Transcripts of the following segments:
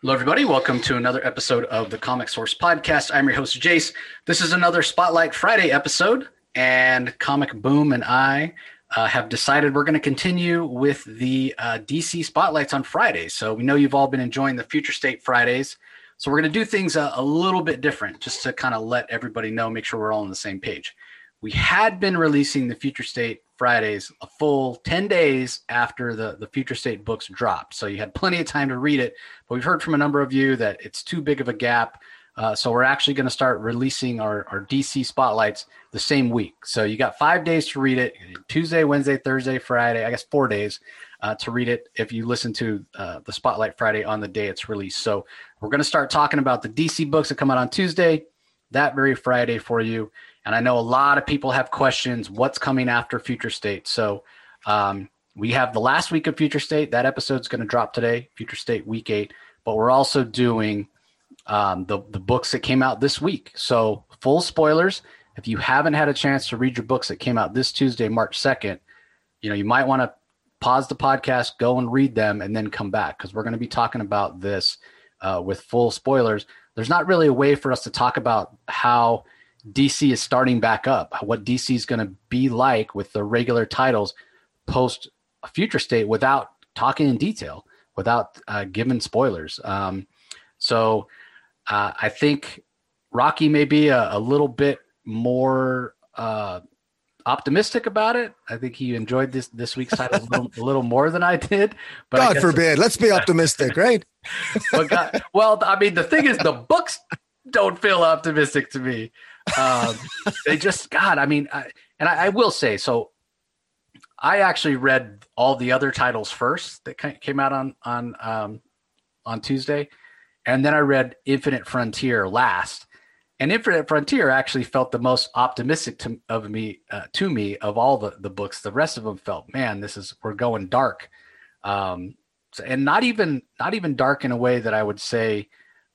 Hello, everybody. Welcome to another episode of the Comic Source Podcast. I'm your host, Jace. This is another Spotlight Friday episode, and Comic Boom and I have decided we're going to continue with the DC Spotlights on Fridays. So we know you've all been enjoying the Future State Fridays. So we're going to do things a little bit different, just to kind of let everybody know, make sure we're all on the same page. We had been releasing the Future State Fridays a full 10 days after the Future State books dropped. So you had plenty of time to read it, but we've heard from a number of you that it's too big of a gap. So we're actually going to start releasing our DC Spotlights the same week. So you got 5 days to read it: Tuesday, Wednesday, Thursday, Friday, I guess 4 days to read it if you listen to the Spotlight Friday on the day it's released. So we're going to start talking about the DC books that come out on Tuesday, that very Friday for you. And I know a lot of people have questions, what's coming after Future State. So we have the last week of Future State. That episode's going to drop today, Future State Week 8. But we're also doing the books that came out this week. So full spoilers, if you haven't had a chance to read your books that came out this Tuesday, March 2nd, you might want to pause the podcast, go and read them, and then come back, because we're going to be talking about this with full spoilers. There's not really a way for us to talk about how DC is starting back up, what DC is going to be like with the regular titles post Future State without talking in detail, without giving spoilers. So I think Rocky may be a little bit more optimistic about it. I think he enjoyed this week's title a little more than I did. But God forbid. Let's be optimistic, right? Well, I mean, the thing is, the books don't feel optimistic to me. They just, God, I mean, I will say, so I actually read all the other titles first that came out on Tuesday, and then I read Infinite Frontier last. And Infinite Frontier actually felt the most optimistic to me of all the books. The rest of them felt, man, we're going dark, and not even dark in a way that I would say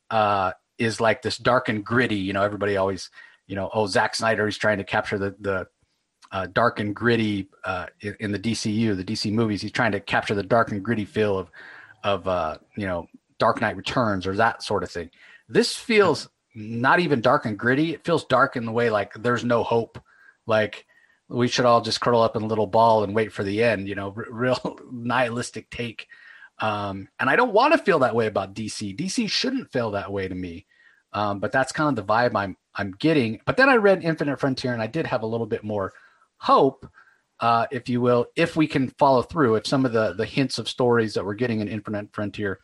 is like this dark and gritty. Everybody always, Zack Snyder is trying to capture the dark and gritty in the DCU, the DC movies. He's trying to capture the dark and gritty feel of Dark Knight Returns or that sort of thing. This feels not even dark and gritty. It feels dark in the way like there's no hope. Like we should all just curl up in a little ball and wait for the end. Real nihilistic take. And I don't want to feel that way about DC. DC shouldn't feel that way to me. But that's kind of the vibe I'm getting. But then I read Infinite Frontier, and I did have a little bit more hope, if you will, if we can follow through, if some of the hints of stories that we're getting in Infinite Frontier,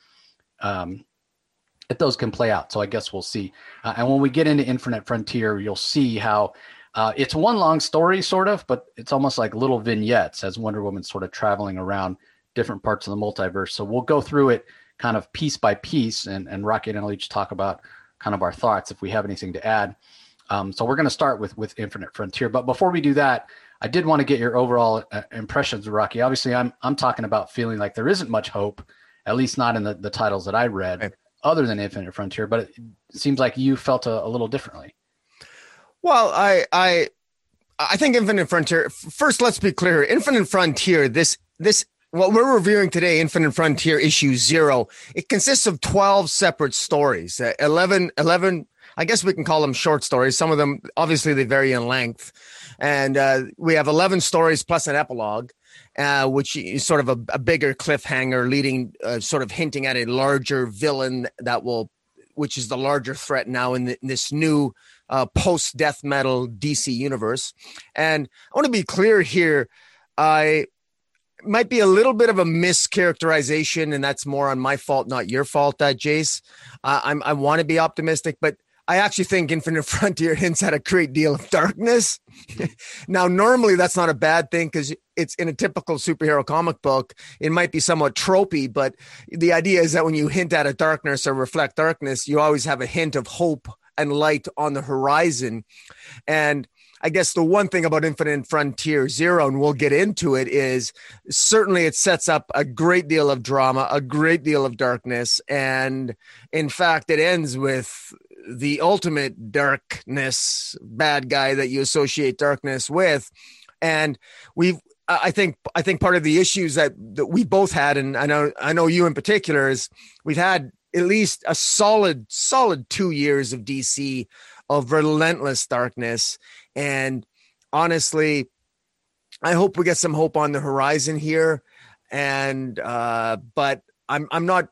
if those can play out. So I guess we'll see. And when we get into Infinite Frontier, you'll see how it's one long story, sort of, but it's almost like little vignettes as Wonder Woman's sort of traveling around different parts of the multiverse. So we'll go through it kind of piece by piece, and Rocky and I'll each talk about kind of our thoughts if we have anything to add. So we're going to start with Infinite Frontier. But before we do that, I did want to get your overall impressions of Rocky. Obviously, I'm talking about feeling like there isn't much hope, at least not in the titles that I read, right, other than Infinite Frontier. But it seems like you felt a little differently. Well, I think Infinite Frontier. First, let's be clear. Infinite Frontier. This what we're reviewing today, Infinite Frontier issue 0. It consists of 12 separate stories. 11. I guess we can call them short stories. Some of them, obviously, they vary in length. And we have 11 stories plus an epilogue, which is sort of a bigger cliffhanger leading, sort of hinting at a larger villain which is the larger threat now in this new post-death metal DC universe. And I want to be clear here. Might be a little bit of a mischaracterization, and that's more on my fault, not your fault, Jace. I want to be optimistic, but I actually think Infinite Frontier hints at a great deal of darkness. Now, normally that's not a bad thing because it's in a typical superhero comic book. It might be somewhat tropey, but the idea is that when you hint at a darkness or reflect darkness, you always have a hint of hope and light on the horizon. And I guess the one thing about Infinite Frontier 0, and we'll get into it, is certainly it sets up a great deal of drama, a great deal of darkness. And in fact, it ends with the ultimate darkness bad guy that you associate darkness with. And I think part of the issues that we both had, and I know you in particular, is we've had at least a solid 2 years of DC of relentless darkness. And honestly, I hope we get some hope on the horizon here. And but I'm not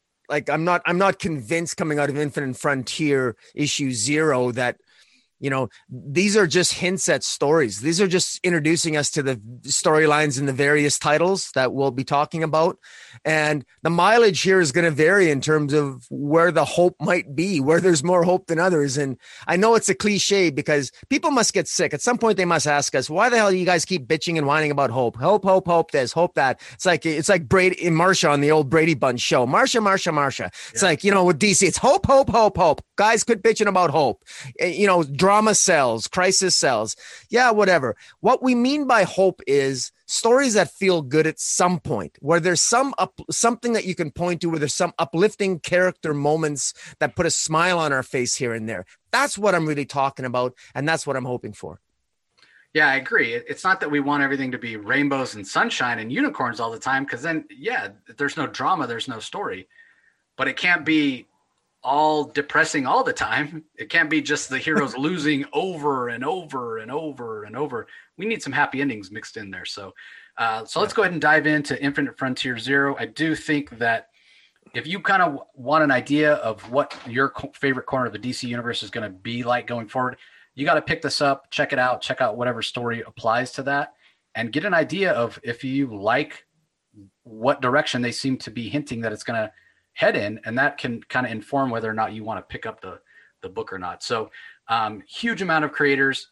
convinced coming out of Infinite Frontier issue 0 that, you know, these are just hints at stories. These are just introducing us to the storylines in the various titles that we'll be talking about. And the mileage here is going to vary in terms of where the hope might be, where there's more hope than others. And I know it's a cliche because people must get sick. At some point, they must ask us, why the hell do you guys keep bitching and whining about hope? Hope this, hope that. It's like Brady and Marsha on the old Brady Bunch show. Marsha. It's like, you know, with DC, it's hope. Guys, quit bitching about hope. You know, drama sells, crisis sells. Yeah, whatever. What we mean by hope is stories that feel good at some point, where there's something that you can point to, where there's some uplifting character moments that put a smile on our face here and there. That's what I'm really talking about, and that's what I'm hoping for. Yeah, I agree. It's not that we want everything to be rainbows and sunshine and unicorns all the time, because then, yeah, there's no drama, there's no story. But it can't be all depressing all the time. It can't be just the heroes losing over and over and over and over. We need some happy endings mixed in there. So let's go ahead and dive into Infinite Frontier 0. I do think that if you kind of want an idea of what your favorite corner of the DC universe is going to be like going forward, you got to pick this up, check it out, check out whatever story applies to that, and get an idea of if you like what direction they seem to be hinting that it's going to head in, and that can kind of inform whether or not you want to pick up the book or not. So huge amount of creators.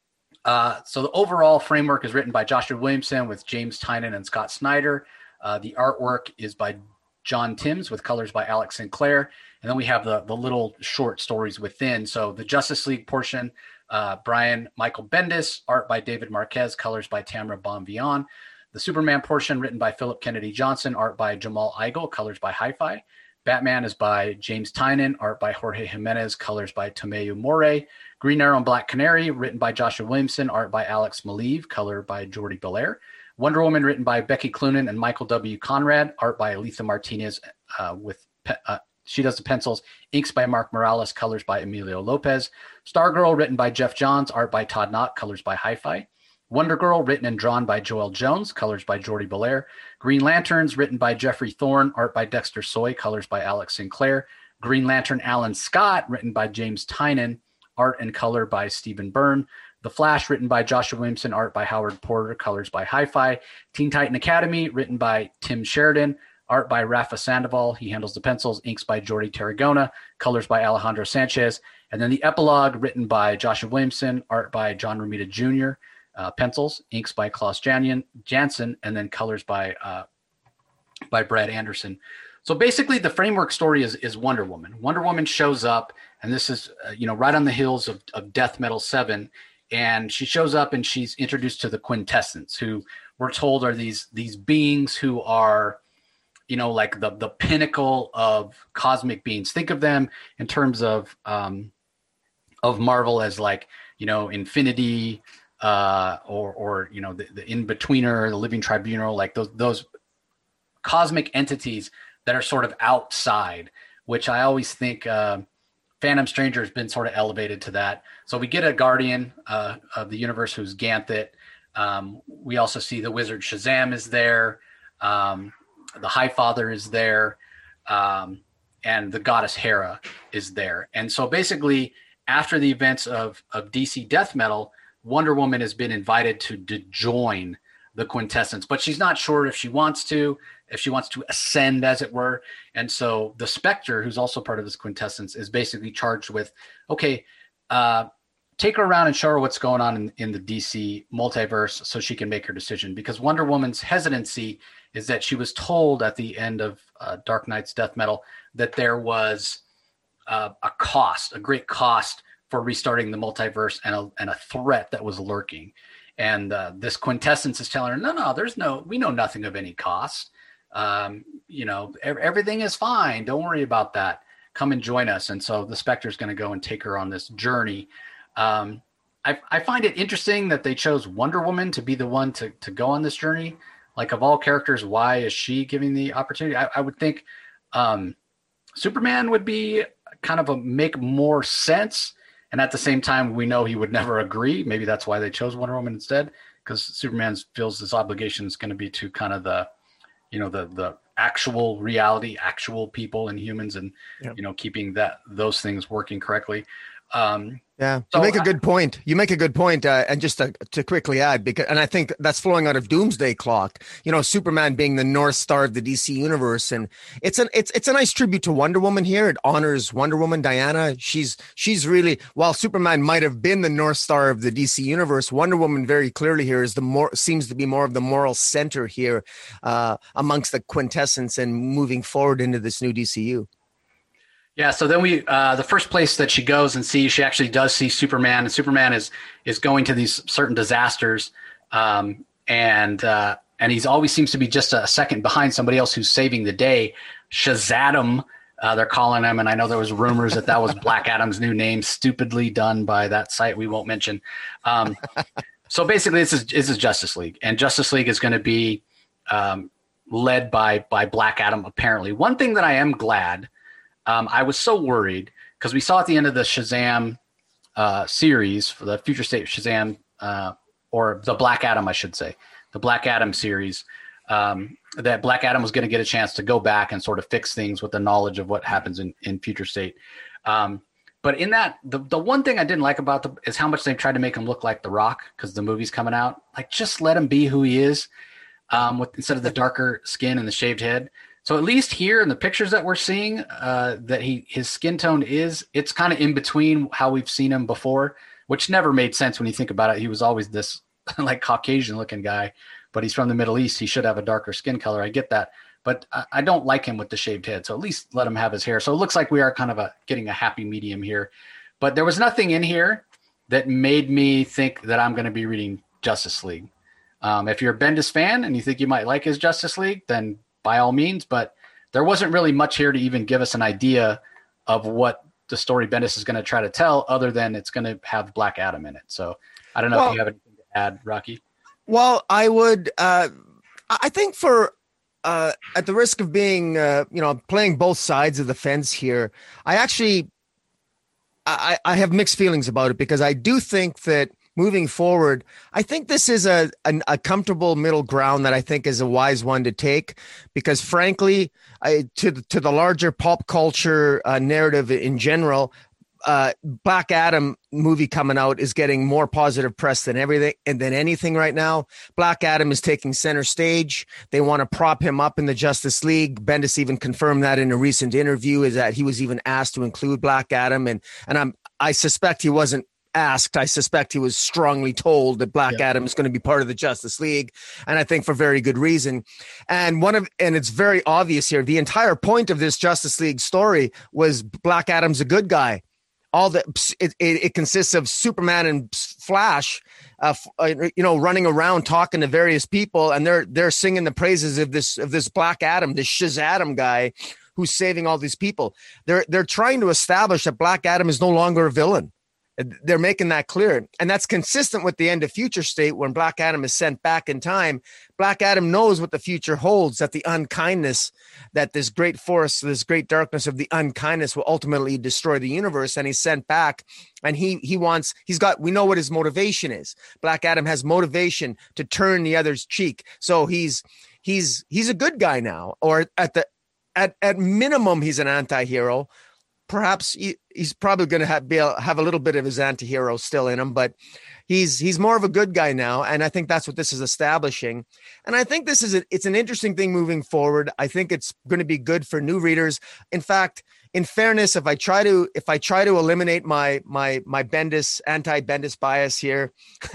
So the overall framework is written by Joshua Williamson with James Tynion and Scott Snyder. The artwork is by John Timms with colors by Alex Sinclair. And then we have the little short stories within. So the Justice League portion, Brian Michael Bendis, art by David Marquez, colors by Tamara Bonvillain. The Superman portion written by Philip Kennedy Johnson, art by Jamal Igle, colors by Hi-Fi. Batman is by James Tynion, art by Jorge Jimenez, colors by Tomeu Morey. Green Arrow and Black Canary, written by Joshua Williamson, art by Alex Maleev, color by Jordi Belair. Wonder Woman, written by Becky Cloonan and Michael W. Conrad, art by Aletha Martinez, she does the pencils, inks by Mark Morales, colors by Emilio Lopez. Stargirl, written by Jeff Johns, art by Todd Knott, colors by Hi-Fi. Wonder Girl, written and drawn by Joel Jones, colors by Jordi Belair. Green Lanterns, written by Jeffrey Thorne, art by Dexter Soy, colors by Alex Sinclair. Green Lantern Alan Scott, written by James Tynion, art and color by Stephen Byrne. The Flash, written by Joshua Williamson, art by Howard Porter, colors by Hi-Fi. Teen Titan Academy, written by Tim Sheridan, art by Rafa Sandoval. He handles the pencils, inks by Jordi Tarragona, colors by Alejandro Sanchez. And then the epilogue, written by Joshua Williamson, art by John Romita Jr., pencils, inks by Klaus Janson, and then colors by Brad Anderson. So basically, the framework story is Wonder Woman. Wonder Woman shows up, and this is right on the heels of Death Metal 7, and she shows up and she's introduced to the Quintessence, who we're told are these beings who are, like the pinnacle of cosmic beings. Think of them in terms of Marvel as like Infinity. Or the in-betweener, the living tribunal, like those cosmic entities that are sort of outside, which I always think Phantom Stranger has been sort of elevated to that. So we get a guardian of the universe who's Ganthet. We also see the wizard Shazam is there. The High Father is there. And the goddess Hera is there. And so basically, after the events of DC Death Metal, Wonder Woman has been invited to join the Quintessence, but she's not sure if she wants to ascend, as it were. And so the Spectre, who's also part of this Quintessence, is basically charged with, take her around and show her what's going on in the DC multiverse so she can make her decision. Because Wonder Woman's hesitancy is that she was told at the end of Dark Knight's Death Metal that there was a great cost for restarting the multiverse and a threat that was lurking. And this Quintessence is telling her, no, we know nothing of any cost. Everything is fine. Don't worry about that. Come and join us. And so the Spectre is going to go and take her on this journey. I find it interesting that they chose Wonder Woman to be the one to go on this journey. Like, of all characters, why is she giving the opportunity? I would think Superman would be kind of make more sense. And at the same time, we know he would never agree. Maybe that's why they chose Wonder Woman instead, because Superman feels this obligation is going to be to kind of the actual reality, actual people and humans, and keeping those things working correctly. You make a good point. And just to quickly add, and I think that's flowing out of Doomsday Clock, Superman being the North Star of the DC universe. And it's a nice tribute to Wonder Woman here. It honors Wonder Woman, Diana. She's really, while Superman might have been the North Star of the DC universe, Wonder Woman very clearly here seems to be more of the moral center here, amongst the quintessence and moving forward into this new DCU. Yeah, so then the first place that she goes and sees, she actually does see Superman, and Superman is going to these certain disasters, and he's always seems to be just a second behind somebody else who's saving the day. Shazadam, they're calling him, and I know there was rumors that was Black Adam's new name, stupidly done by that site we won't mention. So basically, this is Justice League, and Justice League is going to be led by Black Adam. Apparently, one thing that I am glad. I was so worried because we saw at the end of the Shazam series, for the Future State Shazam, or the Black Adam, I should say, the Black Adam series, that Black Adam was going to get a chance to go back and sort of fix things with the knowledge of what happens in Future State. But in that, the one thing I didn't like about is how much they tried to make him look like The Rock because the movie's coming out. Like, just let him be who he is, instead of the darker skin and the shaved head. So at least here in the pictures that we're seeing, that his skin tone it's kind of in between how we've seen him before, which never made sense when you think about it. He was always this like Caucasian looking guy, but he's from the Middle East. He should have a darker skin color. I get that, but I don't like him with the shaved head. So at least let him have his hair. So it looks like we are kind of getting a happy medium here, but there was nothing in here that made me think that I'm going to be reading Justice League. If you're a Bendis fan and you think you might like his Justice League, then by all means, but there wasn't really much here to even give us an idea of what the story Bendis is going to try to tell, other than it's going to have Black Adam in it. So I don't know if you have anything to add, Rocky. Well, I would, I think for, at the risk of being, playing both sides of the fence here, I have mixed feelings about it, because I do think that moving forward, I think this is a comfortable middle ground that I think is a wise one to take, because frankly, to the larger pop culture narrative in general, Black Adam movie coming out is getting more positive press than everything and than anything right now. Black Adam is taking center stage. They want to prop him up in the Justice League. Bendis even confirmed that in a recent interview, is that he was even asked to include Black Adam, and I suspect he wasn't asked. I suspect he was strongly told that Black Adam is going to be part of the Justice League, and I think for very good reason. And it's very obvious here. The entire point of this Justice League story was Black Adam's a good guy. It consists of Superman and Flash, running around talking to various people, and they're singing the praises of this Black Adam, this Shazam guy who's saving all these people. They're trying to establish that Black Adam is no longer a villain. They're making that clear. And that's consistent with the end of Future State, when Black Adam is sent back in time. Black Adam knows what the future holds, that the unkindness, that this great force, this great darkness of the unkindness will ultimately destroy the universe. And he's sent back, and we know what his motivation is. Black Adam has motivation to turn the other's cheek. So he's a good guy now, or at minimum, he's an anti-hero. Perhaps he's probably going to have a little bit of his anti-hero still in him, but he's more of a good guy now, and I think that's what this is establishing. And I think it's an interesting thing moving forward. I think it's going to be good for new readers. In fact, in fairness, if I try to eliminate my Bendis anti-Bendis bias here,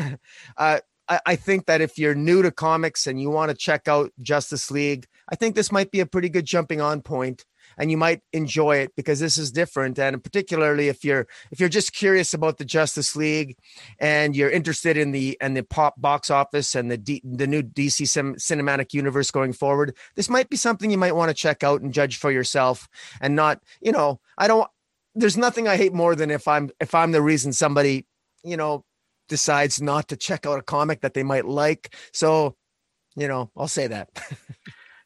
I think that if you're new to comics and you want to check out Justice League, I think this might be a pretty good jumping on point. And you might enjoy it because this is different. And particularly if you're just curious about the Justice League and you're interested in the pop box office and the new DC cinematic universe going forward, this might be something you might want to check out and judge for yourself. And not, there's nothing I hate more than if I'm the reason somebody, decides not to check out a comic that they might like. So, I'll say that.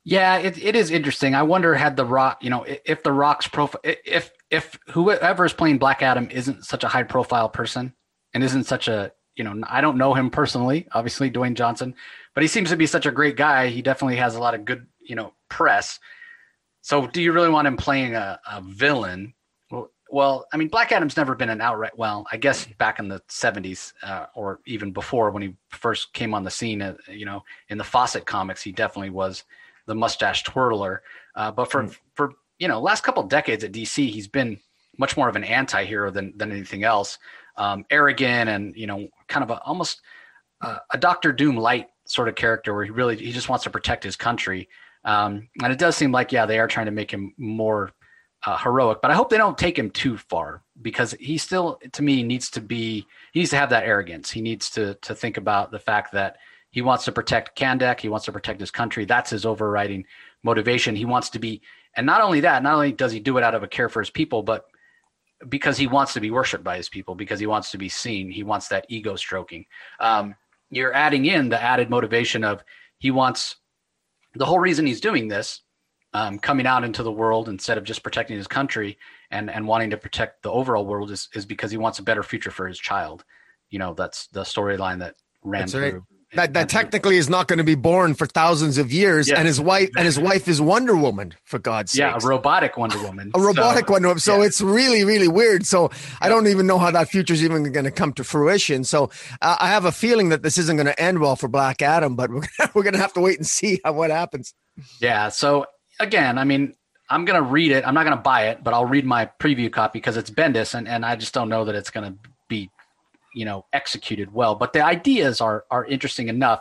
Yeah, it is interesting. I wonder had the Rock, if the Rock's profile, if whoever is playing Black Adam isn't such a high profile person and isn't such a, I don't know him personally, obviously Dwayne Johnson, but he seems to be such a great guy. He definitely has a lot of good, press. So do you really want him playing a villain? Well, I mean, Black Adam's never been an outright, well, I guess back in the 70s or even before when he first came on the scene, in the Fawcett comics, he definitely was the mustache twirler. But for last couple of decades at DC, he's been much more of an anti-hero than anything else. Arrogant and, kind of almost a Doctor Doom light sort of character where he just wants to protect his country. And it does seem like, they are trying to make him more heroic, but I hope they don't take him too far because he still, to me, he needs to have that arrogance. He needs to think about the fact that he wants to protect Kahndaq. He wants to protect his country. That's his overriding motivation. He wants to be, and not only does he do it out of a care for his people, but because he wants to be worshipped by his people, because he wants to be seen. He wants that ego stroking. You're adding in the added motivation of he wants the whole reason he's doing this, coming out into the world instead of just protecting his country and wanting to protect the overall world is because he wants a better future for his child. That's the storyline that ran through. That technically is not going to be born for thousands of years, and his wife is Wonder Woman, for God's sake. Yeah, a robotic Wonder Woman. Wonder Woman. So it's really, really weird. So I don't even know how that future is even going to come to fruition. So I have a feeling that this isn't going to end well for Black Adam, but we're going to have to wait and see what happens. Yeah. So again, I mean, I'm going to read it. I'm not going to buy it, but I'll read my preview copy because it's Bendis, and I just don't know that it's going to be executed well, but the ideas are interesting enough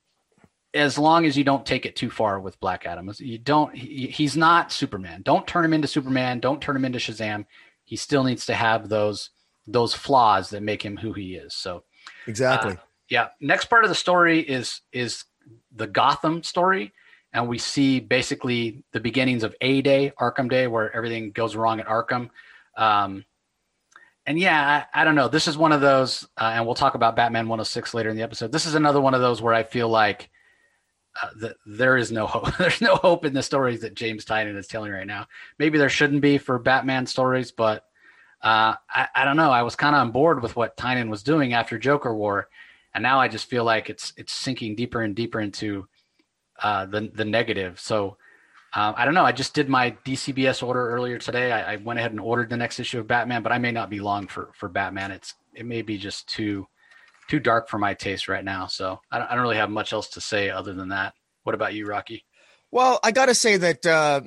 as long as you don't take it too far with Black Adam. He's not Superman. Don't turn him into Superman. Don't turn him into Shazam. He still needs to have those flaws that make him who he is. So exactly. Next part of the story is the Gotham story. And we see basically the beginnings of A-Day, Arkham Day, where everything goes wrong at Arkham. And I don't know. This is one of those, and we'll talk about Batman 106 later in the episode. This is another one of those where I feel like there is no hope. There's no hope in the stories that James Tynion is telling right now. Maybe there shouldn't be for Batman stories, but I don't know. I was kind of on board with what Tynion was doing after Joker War, and now I just feel like it's sinking deeper and deeper into the negative. So I don't know. I just did my DCBS order earlier today. I went ahead and ordered the next issue of Batman, but I may not be long for Batman. It may be just too dark for my taste right now. So I don't really have much else to say other than that. What about you, Rocky? Well, I got to say that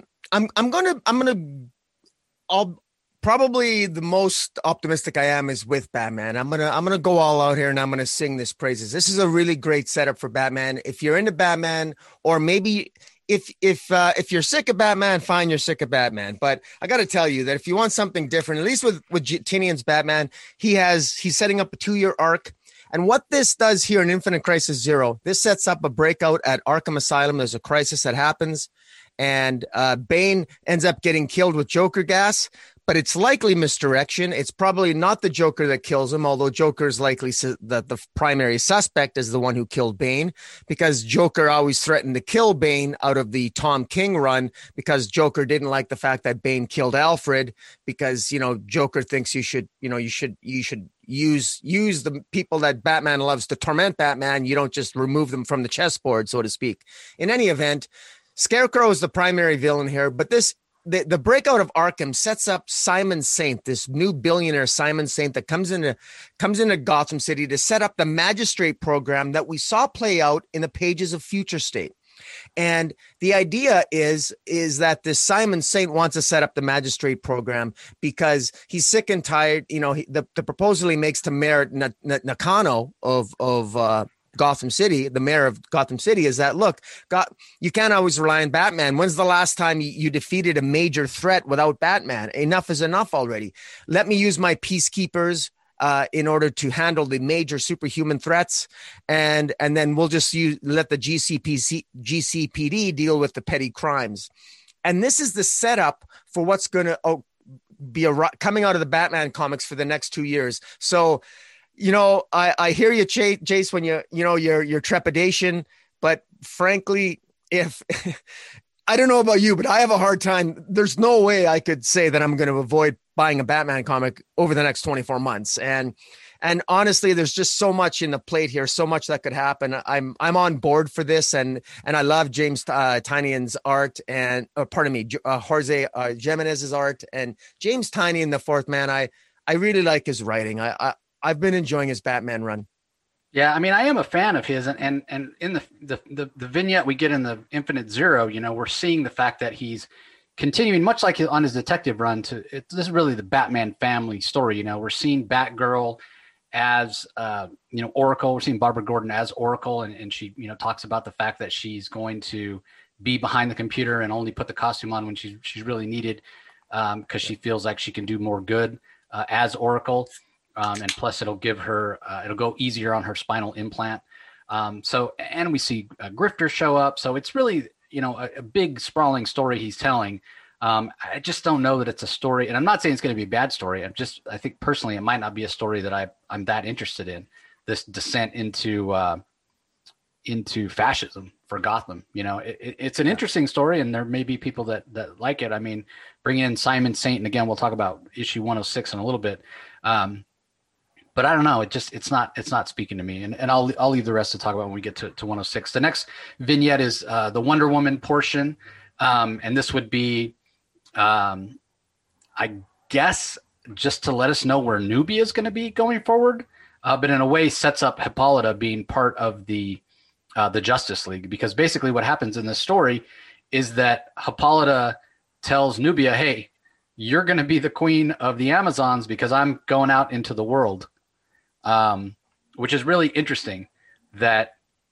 I'll probably the most optimistic I am is with Batman. I'm gonna go all out here and I'm gonna sing this praises. This is a really great setup for Batman. If you're into Batman, or maybe if you're sick of Batman, fine, you're sick of Batman. But I got to tell you that if you want something different, at least with Tynion's Batman, he's setting up a 2-year arc. And what this does here in Infinite Crisis Zero, this sets up a breakout at Arkham Asylum. There's a crisis that happens, and Bane ends up getting killed with Joker gas. But it's likely misdirection. It's probably not the Joker that kills him, although Joker is likely that the primary suspect is the one who killed Bane, because Joker always threatened to kill Bane out of the Tom King run, because Joker didn't like the fact that Bane killed Alfred, because, Joker thinks you should use the people that Batman loves to torment Batman. You don't just remove them from the chessboard, so to speak. In any event, Scarecrow is the primary villain here, but the breakout of Arkham sets up Simon Saint, this new billionaire Simon Saint that comes into Gotham City to set up the magistrate program that we saw play out in the pages of Future State. And the idea is that this Simon Saint wants to set up the magistrate program because he's sick and tired. The proposal he makes to Mayor Nakano of Gotham City, the mayor of Gotham City, is that, look, you can't always rely on Batman. When's the last time you defeated a major threat without Batman? Enough is enough already. Let me use my peacekeepers in order to handle the major superhuman threats, and then we'll just let the GCPD deal with the petty crimes. And this is the setup for what's going to be coming out of the Batman comics for the next 2 years. So, I hear you, Jace, when your trepidation, but frankly, if I don't know about you, but I have a hard time. There's no way I could say that I'm going to avoid buying a Batman comic over the next 24 months. And honestly, there's just so much in the plate here, so much that could happen. I'm on board for this, and I love James Tynion's art, and pardon me, Jorge Jimenez's art, and James Tynion, the fourth man. I really like his writing. I've been enjoying his Batman run. Yeah, I mean, I am a fan of his, and in the vignette we get in the Infinite Zero, we're seeing the fact that he's continuing, much like on his detective run. This is really the Batman family story. We're seeing Batgirl as Oracle. We're seeing Barbara Gordon as Oracle, and she talks about the fact that she's going to be behind the computer and only put the costume on when she's really needed, because she feels like she can do more good as Oracle. And plus it'll give her, it'll go easier on her spinal implant. And we see Grifter show up. So it's really, a big sprawling story he's telling. I just don't know that it's a story, and I'm not saying it's going to be a bad story. I think personally, it might not be a story that I'm that interested in, this descent into fascism for Gotham. It's an interesting story, and there may be people that like it. I mean, bring in Simon Saint, and again, we'll talk about issue 106 in a little bit. But I don't know. It's not speaking to me, and I'll leave the rest to talk about when we get to 106. The next vignette is the Wonder Woman portion, and this would be, I guess, just to let us know where Nubia is going to be going forward, but in a way sets up Hippolyta being part of the Justice League, because basically what happens in this story is that Hippolyta tells Nubia, "Hey, you're going to be the queen of the Amazons because I'm going out into the world." Which is really interesting. I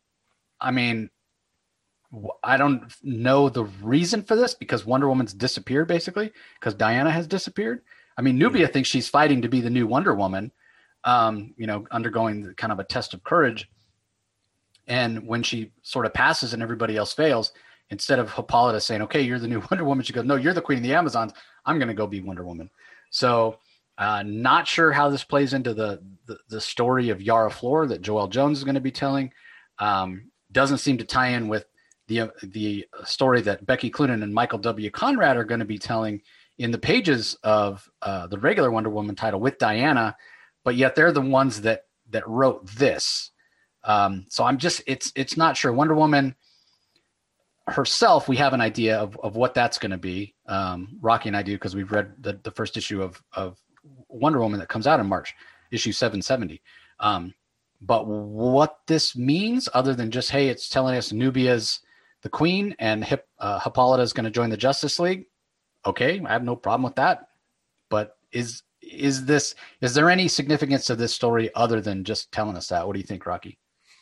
don't know the reason for this, because Wonder Woman's disappeared, basically, because Diana has disappeared. I mean, Nubia thinks she's fighting to be the new Wonder Woman, undergoing kind of a test of courage. And when she sort of passes and everybody else fails, instead of Hippolyta saying, "Okay, you're the new Wonder Woman," she goes, "No, you're the queen of the Amazons. I'm going to go be Wonder Woman." So not sure how this plays into the story of Yara Flor that Joelle Jones is going to be telling. Doesn't seem to tie in with the story that Becky Cloonan and Michael W. Conrad are going to be telling in the pages of the regular Wonder Woman title with Diana, but yet they're the ones that wrote this. So I'm just, it's not sure. Wonder Woman herself, we have an idea of what that's going to be. Rocky and I do, because we've read the first issue of Wonder Woman that comes out in March, issue 770. But what this means, other than just, hey, it's telling us Nubia's the queen and Hippolyta is going to join the Justice League. Okay, I have no problem with that. But is there any significance to this story other than just telling us that? What do you think, Rocky?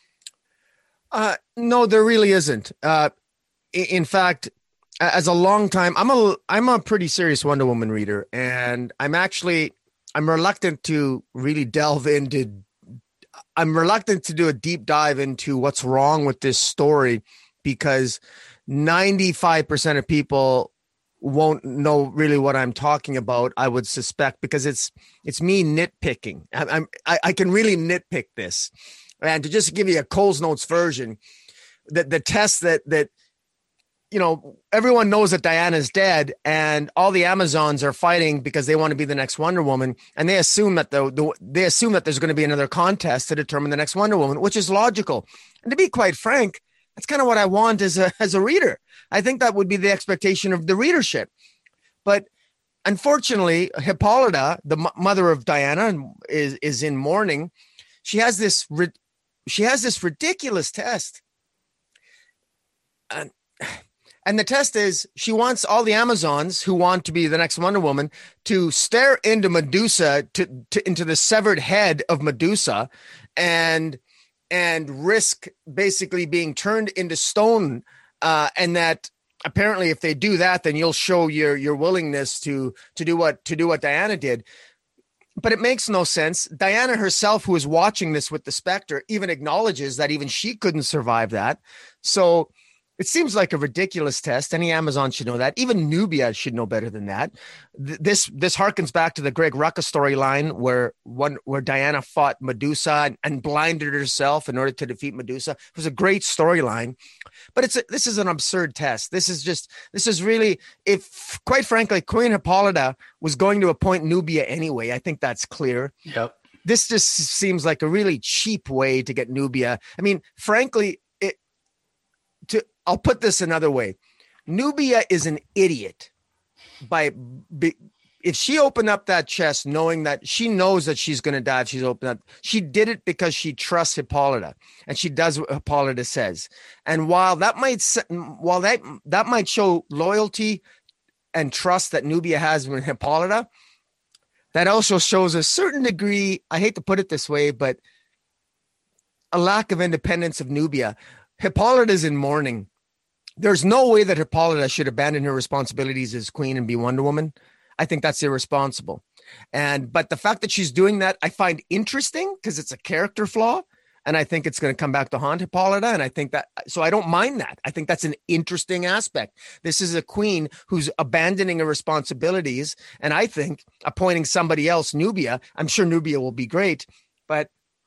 No, there really isn't. In fact, as a long time, I'm a pretty serious Wonder Woman reader, and I'm reluctant to really delve into. I'm reluctant to do a deep dive into what's wrong with this story, because 95% of people won't know really what I'm talking about, I would suspect, because it's me nitpicking. I can really nitpick this. And to just give you a Cole's Notes version, the test that everyone knows that Diana's dead, and all the Amazons are fighting because they want to be the next Wonder Woman, and they assume that they assume that there's going to be another contest to determine the next Wonder Woman, which is logical. And to be quite frank, that's kind of what I want as a reader. I think that would be the expectation of the readership. But unfortunately, Hippolyta, the mother of Diana, is in mourning. She has this ridiculous test. And the test is, she wants all the Amazons who want to be the next Wonder Woman to stare into Medusa, into the severed head of Medusa, and risk basically being turned into stone. And that apparently, if they do that, then you'll show your willingness to do what Diana did. But it makes no sense. Diana herself, who is watching this with the Spectre, even acknowledges that even she couldn't survive that. So It seems like a ridiculous test. Any Amazon should know that. Even Nubia should know better than that. This harkens back to the Greg Rucka storyline where Diana fought Medusa and blinded herself in order to defeat Medusa. It was a great storyline, but this is an absurd test. This is really, if quite frankly, Queen Hippolyta was going to appoint Nubia anyway. I think that's clear. Yep. This just seems like a really cheap way to get Nubia. I mean, frankly, I'll put this another way. Nubia is an idiot if she opened up that chest knowing that she knows that she's going to die if she's opened up. She did it because she trusts Hippolyta and she does what Hippolyta says. And while that might show loyalty and trust that Nubia has in Hippolyta, that also shows a certain degree, I hate to put it this way, but a lack of independence of Nubia. Hippolyta is in mourning. There's no way that Hippolyta should abandon her responsibilities as queen and be Wonder Woman. I think that's irresponsible. But the fact that she's doing that, I find interesting because it's a character flaw. And I think it's going to come back to haunt Hippolyta. And I think so I don't mind that. I think that's an interesting aspect. This is a queen who's abandoning her responsibilities. And I think appointing somebody else, Nubia, I'm sure Nubia will be great, but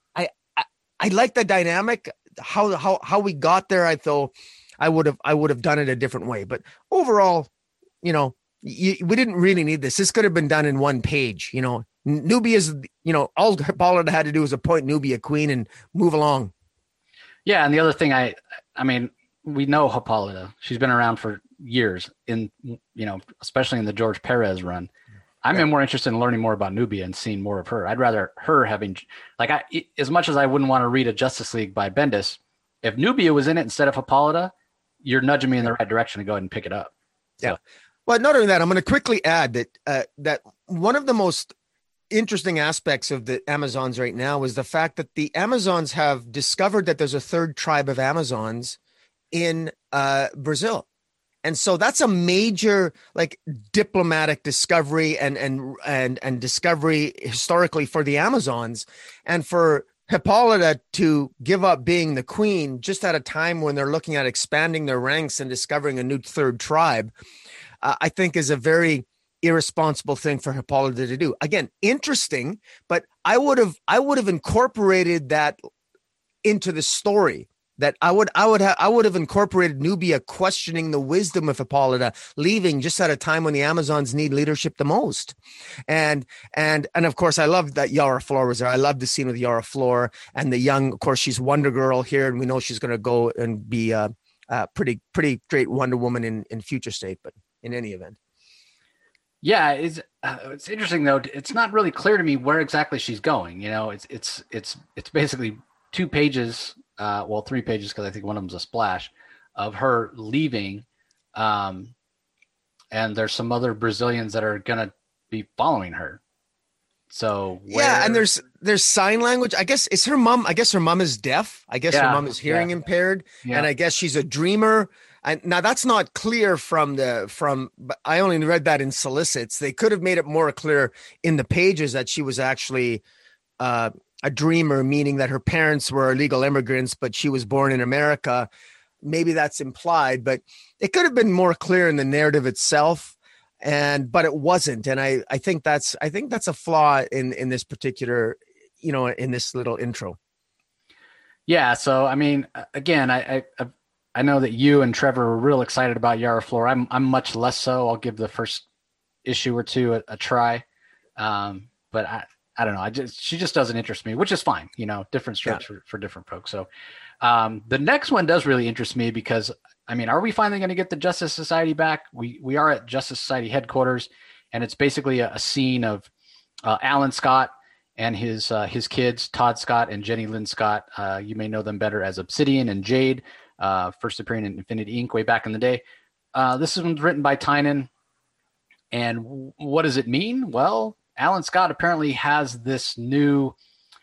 I like the dynamic, how we got there. I thought I would have done it a different way, but overall, we didn't really need this. This could have been done in one page. Nubia's, all Hippolyta had to do was appoint Nubia queen and move along. Yeah. And the other thing, I mean, we know Hippolyta, she's been around for years especially in the George Perez run. I'm more interested in learning more about Nubia and seeing more of her. I'd rather her having, as much as I wouldn't want to read a Justice League by Bendis, if Nubia was in it instead of Hippolyta, you're nudging me in the right direction to go ahead and pick it up. So. Yeah. Well, not only that, I'm going to quickly add that one of the most interesting aspects of the Amazons right now is the fact that the Amazons have discovered that there's a third tribe of Amazons in Brazil. And so that's a major diplomatic discovery and discovery historically for the Amazons, and for Hippolyta to give up being the queen just at a time when they're looking at expanding their ranks and discovering a new third tribe, I think is a very irresponsible thing for Hippolyta to do. Again, interesting, but I would have incorporated that into the story. That I would have incorporated Nubia questioning the wisdom of Hippolyta, leaving just at a time when the Amazons need leadership the most. And of course, I love that Yara Flor was there. I love the scene with Yara Flor and the young, of course, she's Wonder Girl here, and we know she's going to go and be a pretty great Wonder Woman in future state, but in any event. Yeah, it's interesting though. It's not really clear to me where exactly she's going. It's basically 2 pages. 3 pages, because I think one of them's a splash of her leaving. And there's some other Brazilians that are going to be following her. So and there's sign language. I guess it's her mom. I guess her mom is deaf. I guess her mom is hearing impaired. Yeah. And I guess she's a dreamer. And now that's not clear but I only read that in solicits. They could have made it more clear in the pages that she was actually, a dreamer, meaning that her parents were illegal immigrants, but she was born in America. Maybe that's implied, but it could have been more clear in the narrative itself. But it wasn't. And I think that's a flaw in this particular, in this little intro. Yeah. So, I mean, again, I know that you and Trevor were real excited about Yara Flor. I'm much less so. I'll give the first issue or two a try. But I don't know. She just doesn't interest me, which is fine. Different strokes for different folks. So the next one does really interest me because, I mean, are we finally going to get the Justice Society back? We are at Justice Society headquarters, and it's basically a scene of Alan Scott and his kids, Todd Scott and Jenny Lynn Scott. You may know them better as Obsidian and Jade, first appearing in Infinity Inc. way back in the day. This one's written by Tynan. And what does it mean? Well, Alan Scott apparently has this new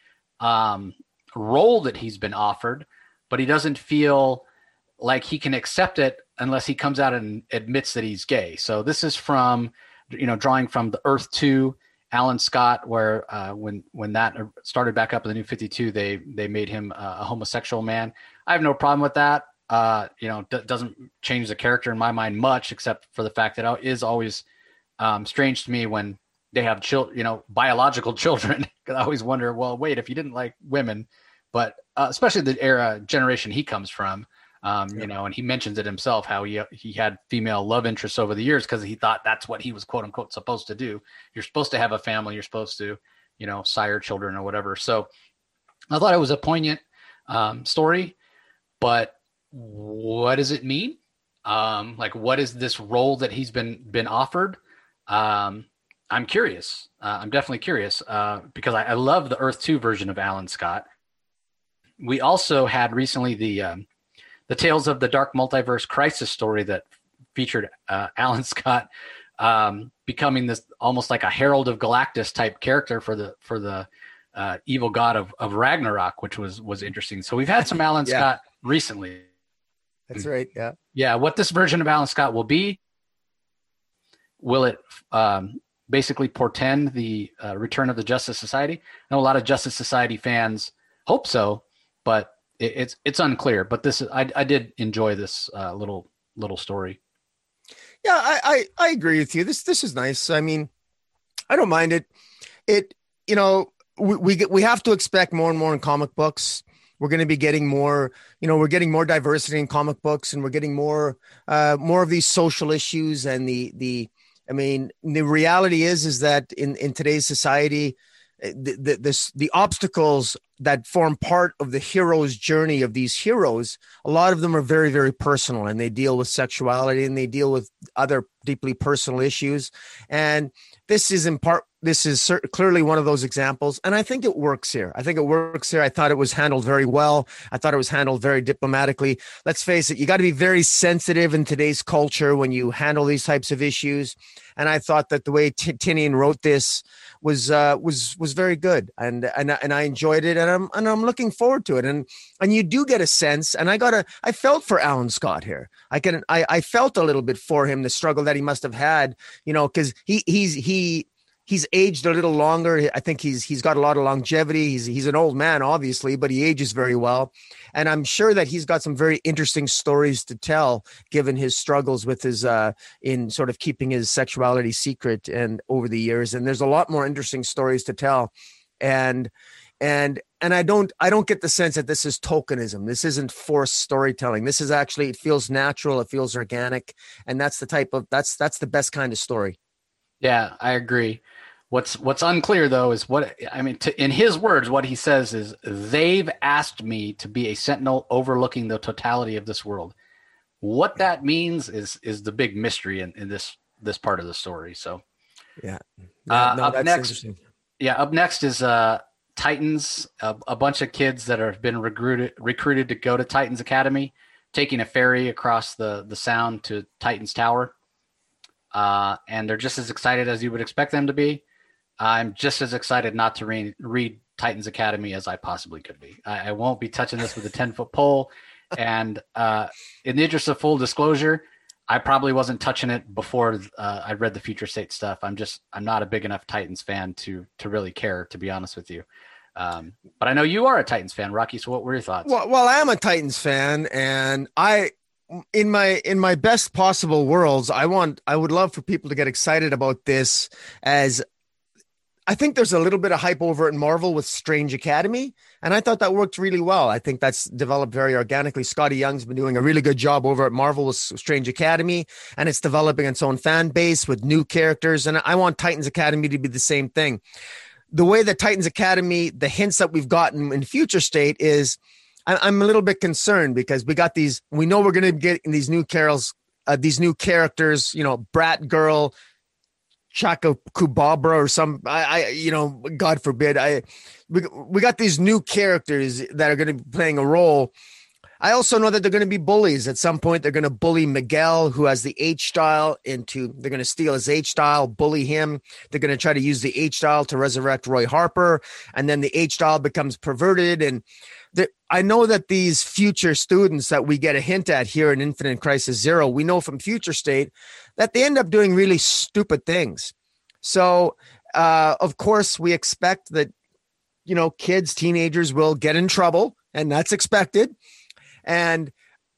role that he's been offered, but he doesn't feel like he can accept it unless he comes out and admits that he's gay. So this is from, drawing from the Earth 2, Alan Scott, where when that started back up in the New 52, they made him a homosexual man. I have no problem with that. doesn't change the character in my mind much, except for the fact that it is always strange to me when they have biological children. Because I always wonder, well, wait, if you didn't like women, but especially the generation he comes from, and he mentions it himself, how he had female love interests over the years because he thought that's what he was quote unquote supposed to do. You're supposed to have a family. You're supposed to, sire children or whatever. So I thought it was a poignant story, but what does it mean? What is this role that he's been offered? I'm curious. I'm definitely curious because I love the Earth 2 version of Alan Scott. We also had recently the Tales of the Dark Multiverse Crisis story that featured Alan Scott becoming this almost like a Herald of Galactus type character for the evil god of Ragnarok, which was interesting. So we've had some Alan Scott recently. That's right. Yeah. Yeah. What this version of Alan Scott will be? Will it basically portend the return of the Justice Society? I know a lot of Justice Society fans hope so, but it's unclear. But I did enjoy this little story. Yeah, I agree with you. This is nice. I mean, I don't mind it. We have to expect more and more in comic books. We're going to be getting more, we're getting more diversity in comic books, and we're getting more of these social issues. And the reality is that in today's society, the obstacles that form part of the hero's journey of these heroes, a lot of them are very, very personal, and they deal with sexuality and they deal with other deeply personal issues. And this is clearly one of those examples. And I think it works here. I thought it was handled very well. I thought it was handled very diplomatically. Let's face it, you got to be very sensitive in today's culture when you handle these types of issues. And I thought that the way Tynion wrote this was very good, and I enjoyed it, and I'm looking forward to it. And you do get a sense, and I felt for Alan Scott here. I felt a little bit for him, the struggle that he must have had, because he's aged a little longer. I think he's got a lot of longevity. He's an old man, obviously, but he ages very well. And I'm sure that he's got some very interesting stories to tell, given his struggles with his in sort of keeping his sexuality secret and over the years. And there's a lot more interesting stories to tell. And I don't get the sense that this is tokenism. This isn't forced storytelling. This is actually, it feels natural. It feels organic. And that's the best kind of story. Yeah, I agree. What's unclear though is in his words, what he says is, they've asked me to be a sentinel overlooking the totality of this world. What that means is the big mystery in this part of the story. So yeah, that's interesting. Yeah, up next is Titans, a bunch of kids that have been recruited to go to Titans Academy, taking a ferry across the Sound to Titans Tower. And they're just as excited as you would expect them to be. I'm just as excited not to read Titans Academy as I possibly could be. I won't be touching this with a 10-foot pole. And in the interest of full disclosure, I probably wasn't touching it before I read the Future State stuff. I'm not a big enough Titans fan to really care, to be honest with you. But I know you are a Titans fan, Rocky. So what were your thoughts? Well, I am a Titans fan, and in my best possible worlds, I would love for people to get excited about this, as I think there's a little bit of hype over at Marvel with Strange Academy, and I thought that worked really well. I think that's developed very organically. Scotty Young's been doing a really good job over at Marvel with Strange Academy, and it's developing its own fan base with new characters, and I want Titans Academy to be the same thing. The way that Titans Academy, the hints that we've gotten in Future State is, I'm a little bit concerned because we know we're going to get in these new these new characters, Brat Girl, Chaka Kubabra or some, God forbid. We got these new characters that are going to be playing a role. I also know that they're going to be bullies. At some point, they're going to bully Miguel, who has the H-style, they're going to steal his H-style, bully him. They're going to try to use the H-style to resurrect Roy Harper. And then the H-style becomes perverted. And I know that these future students that we get a hint at here in Infinite Crisis Zero, we know from Future State that they end up doing really stupid things. So, of course, we expect that, teenagers will get in trouble, and that's expected. And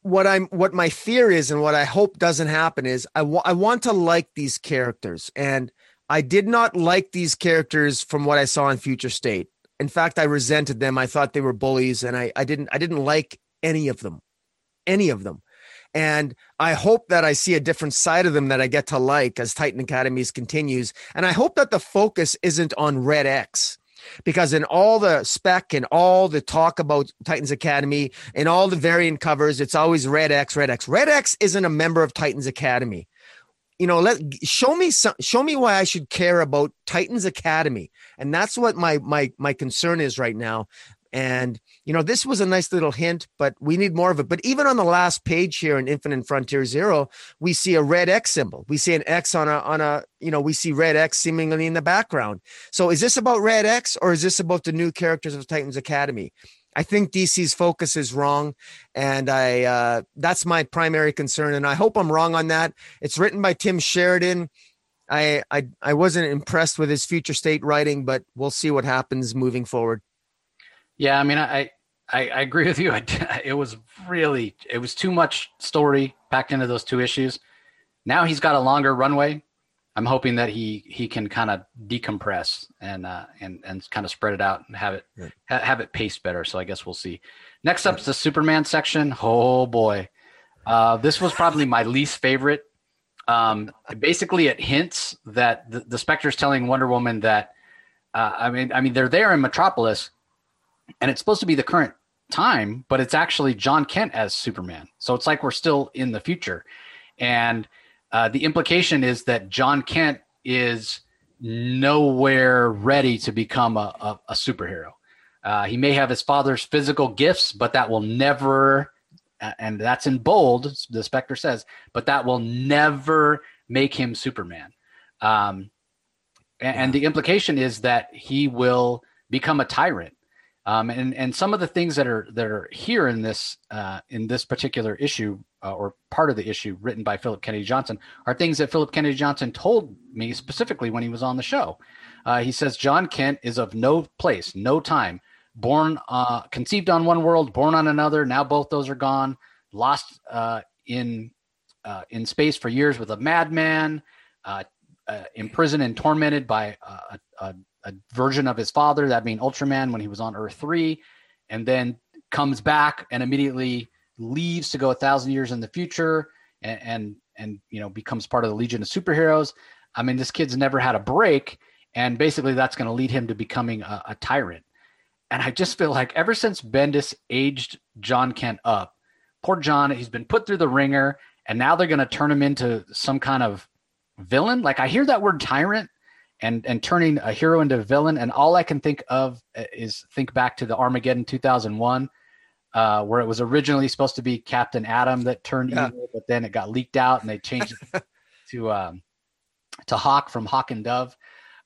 what my fear is, and what I hope doesn't happen, is I want to like these characters, and I did not like these characters from what I saw in Future State. In fact, I resented them. I thought they were bullies, and I didn't like any of them, any of them. And I hope that I see a different side of them that I get to like as Titan Academies continues. And I hope that the focus isn't on Red X, because in all the spec and all the talk about Titans Academy and all the variant covers, it's always Red X, Red X. Red X isn't a member of Titans Academy. You know, show me why I should care about Titans Academy. And that's what my concern is right now. And, you know, this was a nice little hint, but we need more of it. But even on the last page here in Infinite Frontier Zero, we see a red X symbol. We see an X on a, you know, we see red X seemingly in the background. So is this about red X, or is this about the new characters of Titans Academy? I think DC's focus is wrong. And that's my primary concern. And I hope I'm wrong on that. It's written by Tim Sheridan. I wasn't impressed with his Future State writing, but we'll see what happens moving forward. Yeah, I mean, I agree with you. It was too much story packed into those 2 issues. Now he's got a longer runway. I'm hoping that he can kind of decompress and kind of spread it out and have it paced better. So I guess we'll see. Next up is the Superman section. Oh boy, this was probably my least favorite. Basically, it hints that the Spectre's telling Wonder Woman that I mean they're there in Metropolis. And it's supposed to be the current time, but it's actually John Kent as Superman. So it's like we're still in the future. And the implication is that John Kent is nowhere ready to become a superhero. He may have his father's physical gifts, but that will never, and that's in bold, the Spectre says, but that will never make him Superman. And the implication is that he will become a tyrant. And some of the things that are here in this particular issue or part of the issue written by Philip Kennedy Johnson are things that Philip Kennedy Johnson told me specifically when he was on the show. He says John Kent is of no place, no time, born, conceived on one world, born on another. Now both those are gone, lost in space for years with a madman, imprisoned and tormented by a version of his father, that being Ultraman, when he was on Earth 3, and then comes back and immediately leaves to go 1,000 years in the future and you know, becomes part of the Legion of Superheroes. I mean, this kid's never had a break, and basically that's going to lead him to becoming a tyrant. And I just feel like ever since Bendis aged John Kent up, poor John, he's been put through the ringer, and now they're going to turn him into some kind of villain. Like, I hear that word tyrant and turning a hero into a villain, and all I can think of is think back to the Armageddon 2001, where it was originally supposed to be Captain Atom that turned evil, but then it got leaked out and they changed it to Hawk from Hawk and Dove.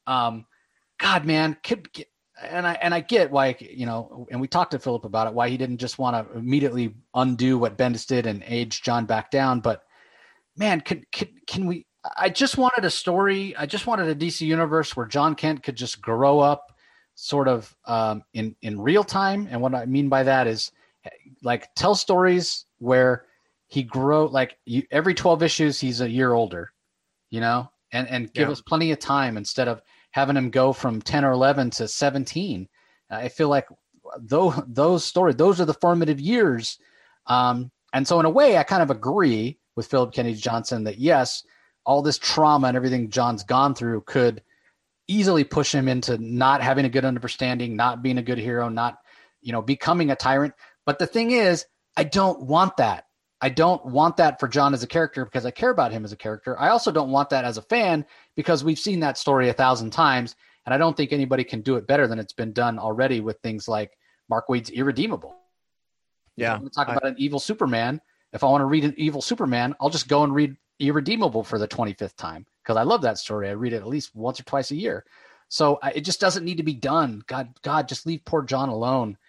God, man, and I get why, you know, and we talked to Philip about it, why he didn't just want to immediately undo what Bendis did and age John back down. But man, can we? I just wanted a story. I just wanted a DC universe where John Kent could just grow up sort of in real time. And what I mean by that is, like, tell stories where he every 12 issues, he's a year older, you know, and give us plenty of time instead of having him go from 10 or 11 to 17. I feel like those stories, those are the formative years. And so in a way, I kind of agree with Philip Kennedy Johnson that yes, all this trauma and everything John's gone through could easily push him into not having a good understanding, not being a good hero, not, you know, becoming a tyrant. But the thing is, I don't want that. I don't want that for John as a character because I care about him as a character. I also don't want that as a fan because we've seen that story 1,000 times. And I don't think anybody can do it better than it's been done already with things like Mark Waid's Irredeemable. Yeah. I'm going to talk about an evil Superman. If I want to read an evil Superman, I'll just go and read Irredeemable for the 25th time because I love that story. I read it at least once or twice a year. So it just doesn't need to be done. God, just leave poor John alone.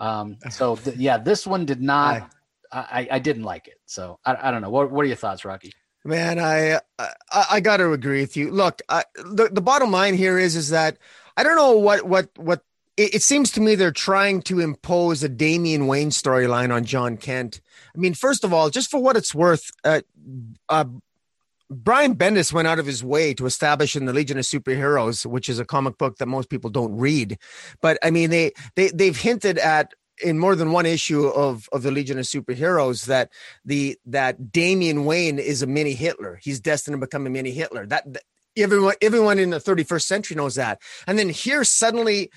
This one did not. I didn't like it. So I don't know. What are your thoughts, Rocky? Man, I got to agree with you. Look, the bottom line here is that I don't know what it seems to me they're trying to impose a Damian Wayne storyline on John Kent. I mean, first of all, just for what it's worth, Brian Bendis went out of his way to establish in the Legion of Superheroes, which is a comic book that most people don't read. But I mean, they've hinted at in more than one issue of the Legion of Superheroes that Damian Wayne is a mini Hitler. He's destined to become a mini Hitler. That everyone in the 31st century knows that. And then here suddenly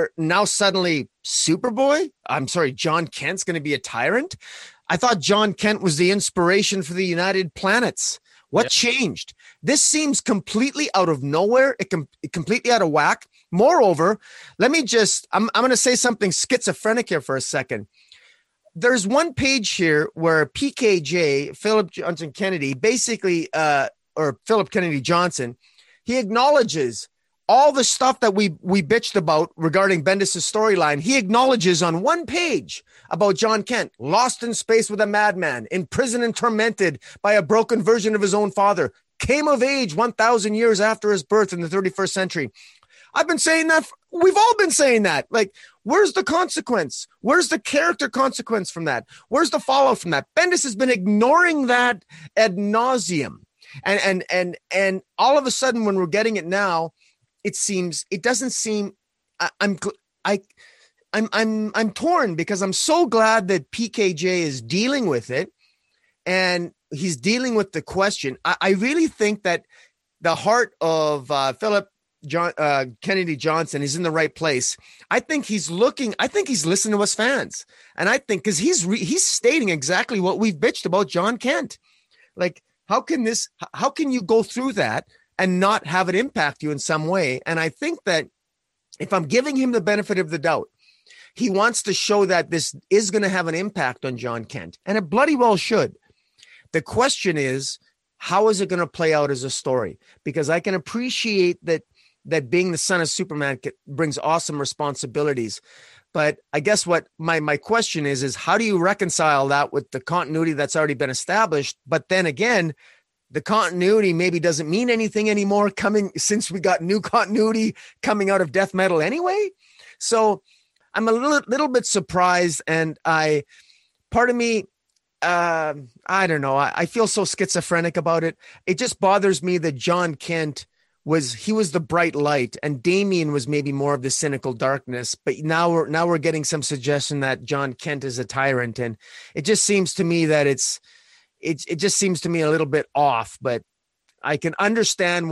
Superboy, John Kent's going to be a tyrant. I thought John Kent was the inspiration for the United Planets. What changed? This seems completely out of nowhere. Completely out of whack. Moreover, I'm going to say something schizophrenic here for a second. There's one page here where PKJ, Philip Johnson Kennedy, basically, or Philip Kennedy Johnson, he acknowledges all the stuff that we bitched about regarding Bendis' storyline. He acknowledges on one page about John Kent, lost in space with a madman, imprisoned and tormented by a broken version of his own father, came of age 1,000 years after his birth in the 31st century. I've been saying that. We've all been saying that. Like, where's the consequence? Where's the character consequence from that? Where's the fallout from that? Bendis has been ignoring that ad nauseum. And all of a sudden, when we're getting it now, it doesn't seem. I'm torn because I'm so glad that PKJ is dealing with it, and he's dealing with the question. I really think that the heart of Philip Kennedy Johnson is in the right place. I think he's listening to us fans, and I think because he's stating exactly what we've bitched about John Kent. Like, how can you go through that and not have it impact you in some way? And I think that if I'm giving him the benefit of the doubt, he wants to show that this is going to have an impact on John Kent, and it bloody well should. The question is, how is it going to play out as a story? Because I can appreciate that being the son of Superman brings awesome responsibilities. But I guess what my question is how do you reconcile that with the continuity that's already been established? But then again, the continuity maybe doesn't mean anything anymore since we got new continuity coming out of death metal anyway. So I'm a little bit surprised, and part of me, I don't know. I feel so schizophrenic about it. It just bothers me that John Kent was the bright light, and Damian was maybe more of the cynical darkness. But now we're getting some suggestion that John Kent is a tyrant, and it just seems to me that it just seems to me a little bit off. But I can understand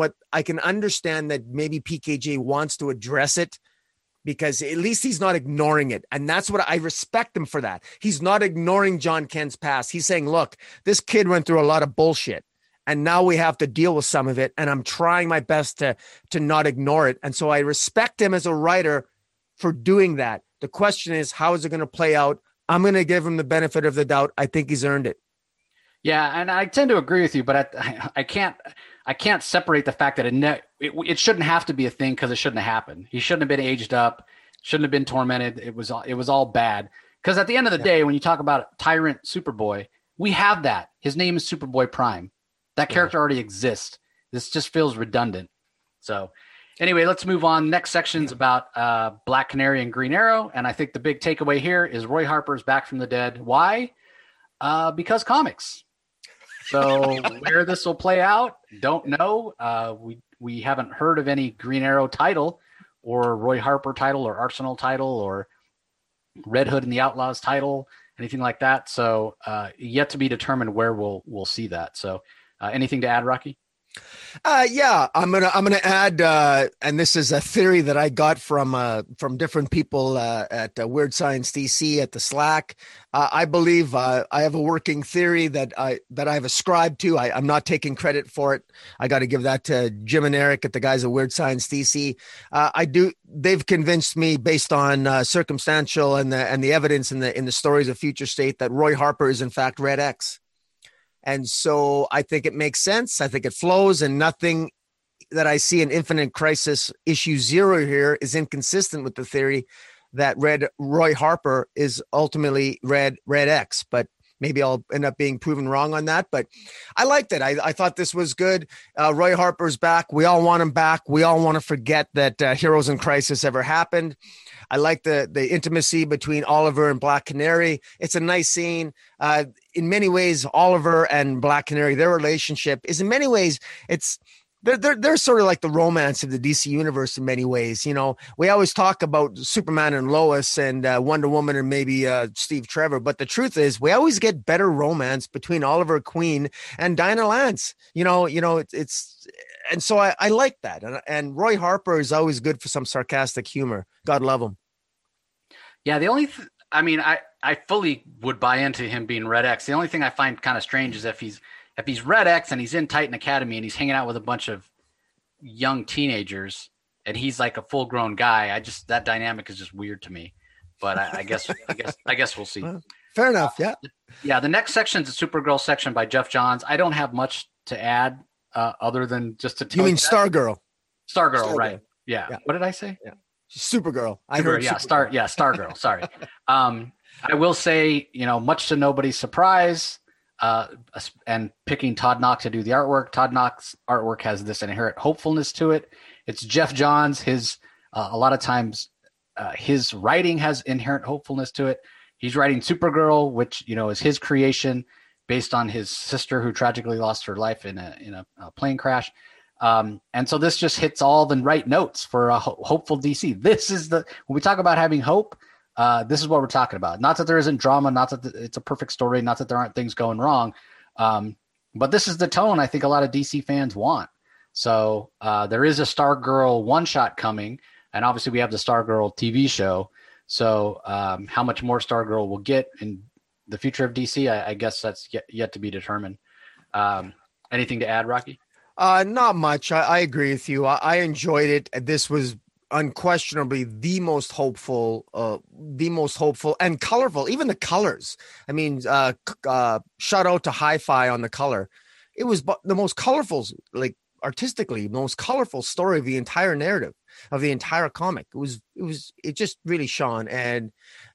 that maybe PKJ wants to address it, because at least he's not ignoring it. And that's what I respect him for that. He's not ignoring John Kent's past. He's saying, look, this kid went through a lot of bullshit, and now we have to deal with some of it. And I'm trying my best to not ignore it. And so I respect him as a writer for doing that. The question is, how is it going to play out? I'm going to give him the benefit of the doubt. I think he's earned it. Yeah, and I tend to agree with you, but I can't separate the fact that it shouldn't have to be a thing, because it shouldn't have happened. He shouldn't have been aged up, shouldn't have been tormented. It was all bad. Because at the end of the day, when you talk about Tyrant Superboy, we have that. His name is Superboy Prime. That character already exists. This just feels redundant. So anyway, let's move on. Next section's about Black Canary and Green Arrow, and I think the big takeaway here is Roy Harper's back from the dead. Why? Because comics. So where this will play out, don't know. We haven't heard of any Green Arrow title or Roy Harper title or Arsenal title or Red Hood and the Outlaws title, anything like that. So yet to be determined where we'll see that. So anything to add, Rocky? Yeah, I'm gonna add, and this is a theory that I got from different people at Weird Science DC at the Slack. I believe I have a working theory that I've ascribed to. I'm not taking credit for it. I got to give that to Jim and Eric at the guys at Weird Science DC. They've convinced me based on circumstantial and the evidence in the stories of Future State that Roy Harper is in fact Red X. And so I think it makes sense. I think it flows, and nothing that I see in Infinite Crisis issue 0 here is inconsistent with the theory that Roy Harper is ultimately Red X. But Maybe I'll end up being proven wrong on that, but I liked it. I thought this was good. Roy Harper's back. We all want him back. We all want to forget that Heroes in Crisis ever happened. I like the intimacy between Oliver and Black Canary. It's a nice scene. In many ways, Oliver and Black Canary, their relationship is in many ways, they're sort of like the romance of the DC universe in many ways. You know, we always talk about Superman and Lois and Wonder Woman and maybe Steve Trevor, but the truth is we always get better romance between Oliver Queen and Dinah Lance. You know, it's and so I like that. And Roy Harper is always good for some sarcastic humor. God love him. Yeah, the only I mean, I fully would buy into him being Red X. The only thing I find kind of strange is if he's Red X and he's in Titan Academy and he's hanging out with a bunch of young teenagers and he's like a full grown guy, that dynamic is just weird to me. But I guess we'll see. Fair enough. Yeah. Yeah. The next section is a Supergirl section by Geoff Johns. I don't have much to add other than just to tell you. Mean Stargirl? Stargirl, right? Yeah. What did I say? Yeah. Supergirl. Stargirl. Sorry. I will say, much to nobody's surprise, and picking Todd Knox to do the artwork. Todd Knox artwork has this inherent hopefulness to it. It's Geoff Johns. A lot of times, his writing has inherent hopefulness to it. He's writing Supergirl, which is his creation based on his sister who tragically lost her life in a plane crash. And so this just hits all the right notes for a hopeful DC. When we talk about having hope, this is what we're talking about. Not that there isn't drama, not that it's a perfect story, not that there aren't things going wrong. But this is the tone I think a lot of DC fans want. So there is a Stargirl one-shot coming, and obviously we have the Stargirl TV show. So how much more Stargirl we'll get in the future of DC, I guess that's yet to be determined. Anything to add, Rocky? Not much. I agree with you. I enjoyed it. This was unquestionably the most hopeful and colorful. Even the colors. I mean, shout out to Hi-Fi on the color. It was the most colorful, like artistically, most colorful story of the entire narrative of the entire comic. It just really shone. And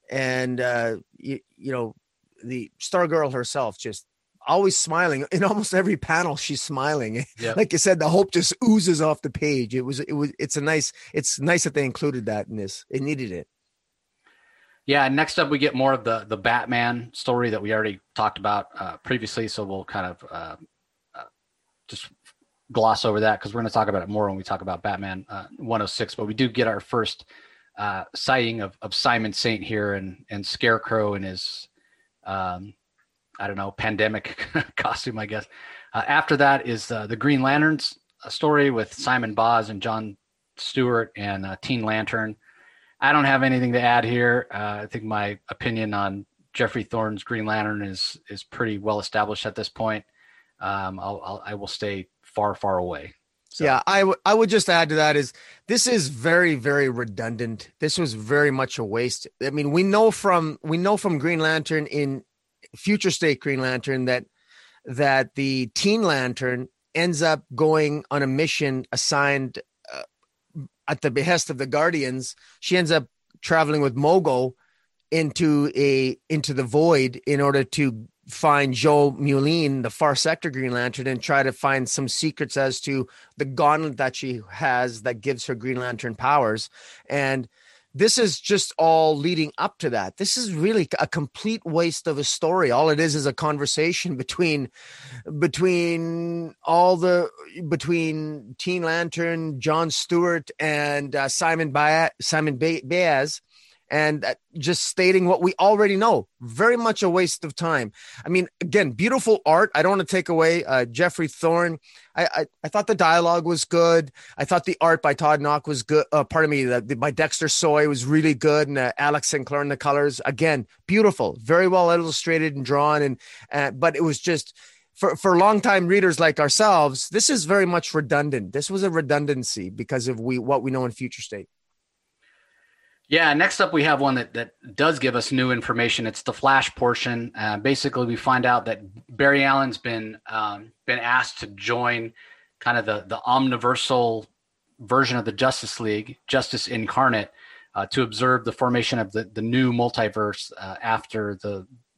the Stargirl herself just always smiling in almost every panel. She's smiling. Yep. Like you said, the hope just oozes off the page. It's nice that they included that in this. It needed it. Yeah. Next up, we get more of the Batman story that we already talked about previously. So we'll kind of just gloss over that because we're going to talk about it more when we talk about Batman 106. But we do get our first sighting of Simon Saint here and Scarecrow in his pandemic costume, I guess. After that is the Green Lanterns story with Simon Baz and John Stewart and Teen Lantern. I don't have anything to add here. I think my opinion on Geoffrey Thorne's Green Lantern is pretty well established at this point. I will stay far, far away. So. Yeah, I would just add to that is this is very, very redundant. This was very much a waste. I mean, we know from Green Lantern in Future State Green Lantern that the Teen Lantern ends up going on a mission assigned at the behest of the Guardians. She ends up traveling with Mogo into the void in order to find Joe Mullein, the Far Sector Green Lantern, and try to find some secrets as to the gauntlet that she has that gives her Green Lantern powers. And this is just all leading up to that. This is really a complete waste of a story. All it is a conversation between Teen Lantern, John Stewart, and Simon Baz, and just stating what we already know. Very much a waste of time. I mean, again, beautiful art. I don't want to take away Geoffrey Thorne. I thought the dialogue was good. I thought the art by Todd Knox was good. By Dexter Soy was really good. And Alex Sinclair in the colors. Again, beautiful. Very well illustrated and drawn. But it was just, for longtime readers like ourselves, this is very much redundant. This was a redundancy because of what we know in Future State. Yeah, next up we have one that does give us new information. It's the Flash portion. Basically, we find out that Barry Allen's been asked to join kind of the omniversal version of the Justice League, Justice Incarnate, to observe the formation of the new multiverse after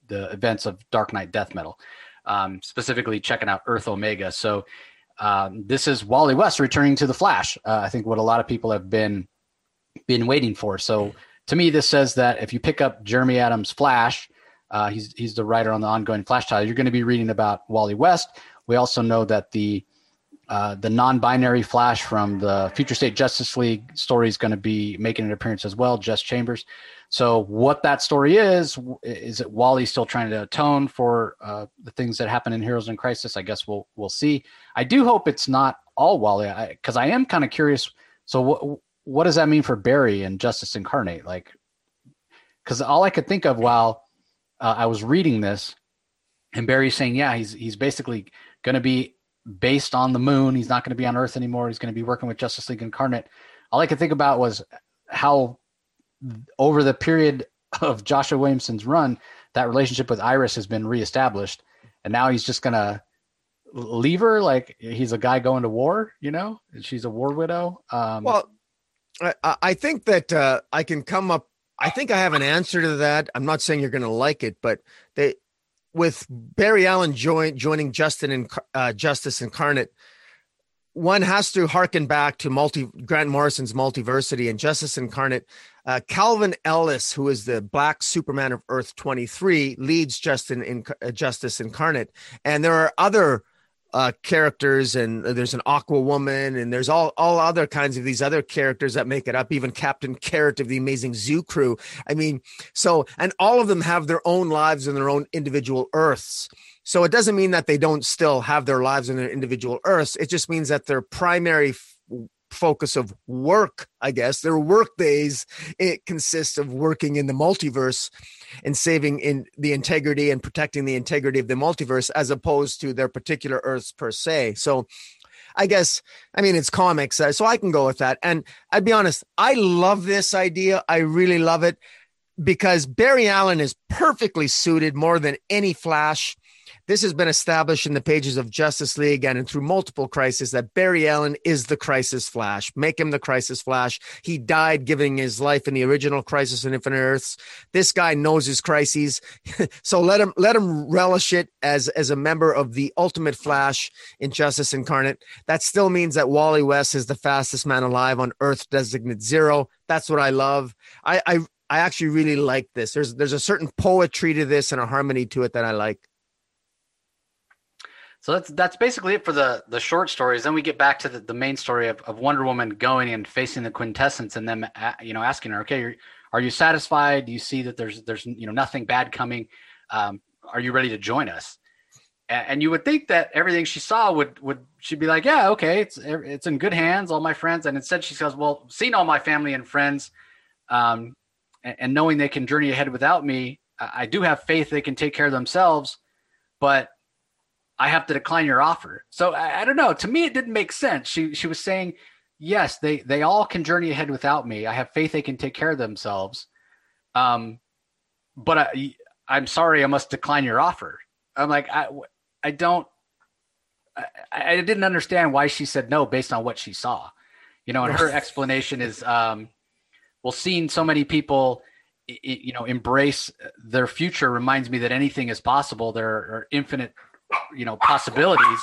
the events of Dark Knight Death Metal, specifically checking out Earth Omega. So this is Wally West returning to the Flash. I think what a lot of people have been waiting for. So to me, this says that if you pick up Jeremy Adams' Flash, he's the writer on the ongoing Flash title, you're going to be reading about Wally West. We also know that the non-binary Flash from the Future State Justice League story is going to be making an appearance as well, Jess Chambers. So what that story is it Wally still trying to atone for the things that happen in Heroes in Crisis? I guess we'll see. I do hope it's not all Wally, because I am kind of curious. So what does that mean for Barry and Justice Incarnate? Like, because all I could think of while I was reading this, and Barry's saying, yeah, he's basically going to be based on the moon. He's not going to be on Earth anymore. He's going to be working with Justice League Incarnate. All I could think about was how over the period of Joshua Williamson's run, that relationship with Iris has been reestablished. And now he's just going to leave her like he's a guy going to war, she's a war widow. Well, I think that I can come up. I think I have an answer to that. I'm not saying you're going to like it, but with Barry Allen joining Justice Incarnate, one has to harken back to Grant Morrison's Multiversity and Justice Incarnate. Calvin Ellis, who is the Black Superman of Earth 23, leads Justice Incarnate, and there are other characters, and there's an Aqua Woman, and there's all other kinds of these other characters that make it up, even Captain Carrot of the Amazing Zoo Crew. I mean, and all of them have their own lives and their own individual Earths. So it doesn't mean that they don't still have their lives in their individual Earths. It just means that their primary focus of work, I guess, their work days, it consists of working in the multiverse and saving in the integrity and protecting the integrity of the multiverse, as opposed to their particular Earths per se. So I guess, it's comics, so I can go with that. And I'd be honest, I love this idea. I really love it, because Barry Allen is perfectly suited more than any Flash. This has been established in the pages of Justice League and through multiple crises that Barry Allen is the Crisis Flash. Make him the Crisis Flash. He died giving his life in the original Crisis on Infinite Earths. This guy knows his crises. So let him relish it as a member of the Ultimate Flash in Justice Incarnate. That still means that Wally West is the fastest man alive on Earth Designate Zero. That's what I love. I actually really like this. There's a certain poetry to this and a harmony to it that I like. So that's basically it for the short stories. Then we get back to the main story of Wonder Woman going and facing the Quintessence, and them asking her, okay, are you satisfied? Do you see that there's nothing bad coming? Are you ready to join us? And you would think that everything she saw would she'd be like, yeah, okay, it's in good hands, all my friends. And instead she says, well, seeing all my family and friends, and knowing they can journey ahead without me, I do have faith they can take care of themselves, but I have to decline your offer. So I don't know. To me, it didn't make sense. She was saying, yes, they all can journey ahead without me. I have faith they can take care of themselves. But I'm sorry, I must decline your offer. I'm like, I didn't understand why she said no based on what she saw. And her explanation is, well, seeing so many people, embrace their future reminds me that anything is possible. There are infinite possibilities.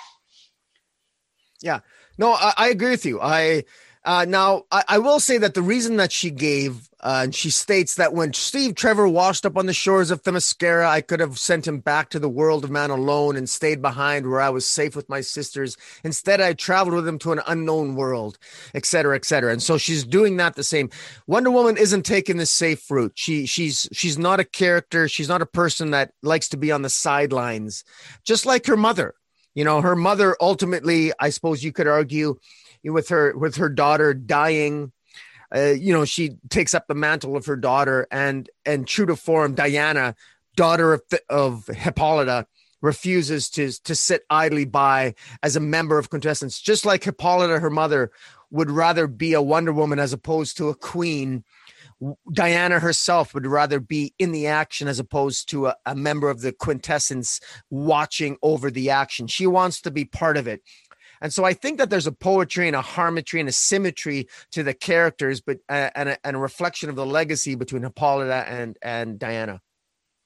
Yeah, no, I agree with you. Now I will say that the reason that she gave, and she states that when Steve Trevor washed up on the shores of Themyscira, I could have sent him back to the world of man alone and stayed behind where I was safe with my sisters. Instead, I traveled with him to an unknown world, et cetera, et cetera. And so she's doing that the same. Wonder Woman isn't taking the safe route. She's not a character. She's not a person that likes to be on the sidelines, just like her mother. Her mother ultimately, I suppose you could argue, with her daughter dying, she takes up the mantle of her daughter, and true to form, Diana, daughter of Hippolyta, refuses to sit idly by as a member of Quintessence. Just like Hippolyta, her mother, would rather be a Wonder Woman as opposed to a queen, Diana herself would rather be in the action as opposed to a member of the Quintessence watching over the action. She wants to be part of it. And so I think that there's a poetry and a harmony and a symmetry to the characters, but and a reflection of the legacy between Hippolyta and Diana.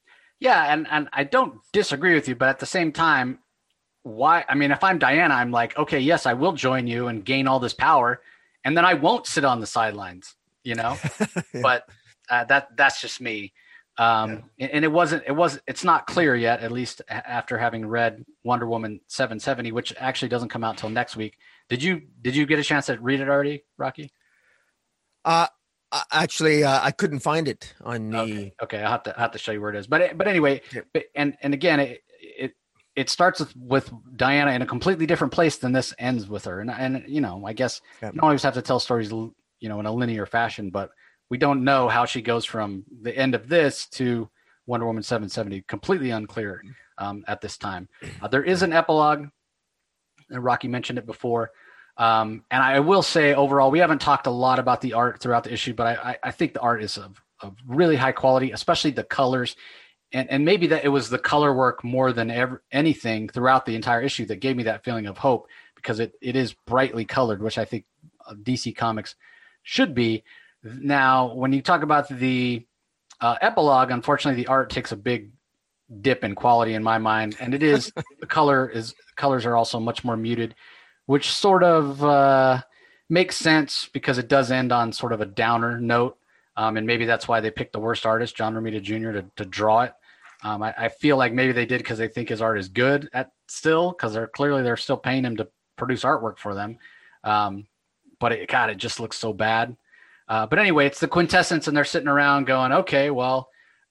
Yeah, and I don't disagree with you, but at the same time, why? I mean, if I'm Diana, I'm like, okay, yes, I will join you and gain all this power, and then I won't sit on the sidelines, you know. Yeah. But that's just me. Yeah. And it's not clear yet, at least after having read Wonder Woman 770, which actually doesn't come out till next week. Did you get a chance to read it already, Rocky? Uh, Actually, I couldn't find it on Okay. the. Okay. I have to show you where it is. But anyway, Yeah. and again, it starts with Diana in a completely different place than this ends with her. And you know, I guess Yeah. you don't always have to tell stories, you know, in a linear fashion, but we don't know how she goes from the end of this to Wonder Woman 770. Completely unclear at this time. There is an epilogue, and Rocky mentioned it before. And I will say overall, we haven't talked a lot about the art throughout the issue, but I think the art is of really high quality, especially the colors. And maybe that it was the color work more than anything throughout the entire issue that gave me that feeling of hope, because it is brightly colored, which I think DC Comics should be. Now, when you talk about the epilogue, unfortunately, the art takes a big dip in quality in my mind, and it is colors are also much more muted, which sort of makes sense because it does end on sort of a downer note. And maybe that's why they picked the worst artist, John Romita Jr., to draw it. I feel like maybe they did because they think his art is good because they're still paying him to produce artwork for them. But it just looks so bad. But anyway, it's the quintessence, and they're sitting around going, okay, well,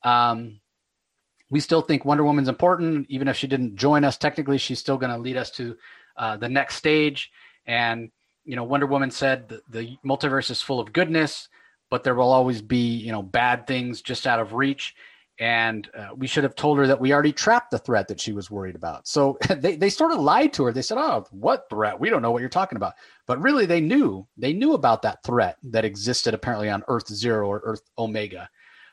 we still think Wonder Woman's important. Even if she didn't join us, technically, she's still going to lead us to the next stage. And, you know, Wonder Woman said the multiverse is full of goodness, but there will always be, you know, bad things just out of reach. And we should have told her that we already trapped the threat that she was worried about. So they sort of lied to her. They said, oh, what threat? We don't know what you're talking about. But really, they knew about that threat that existed apparently on Earth Zero or Earth Omega.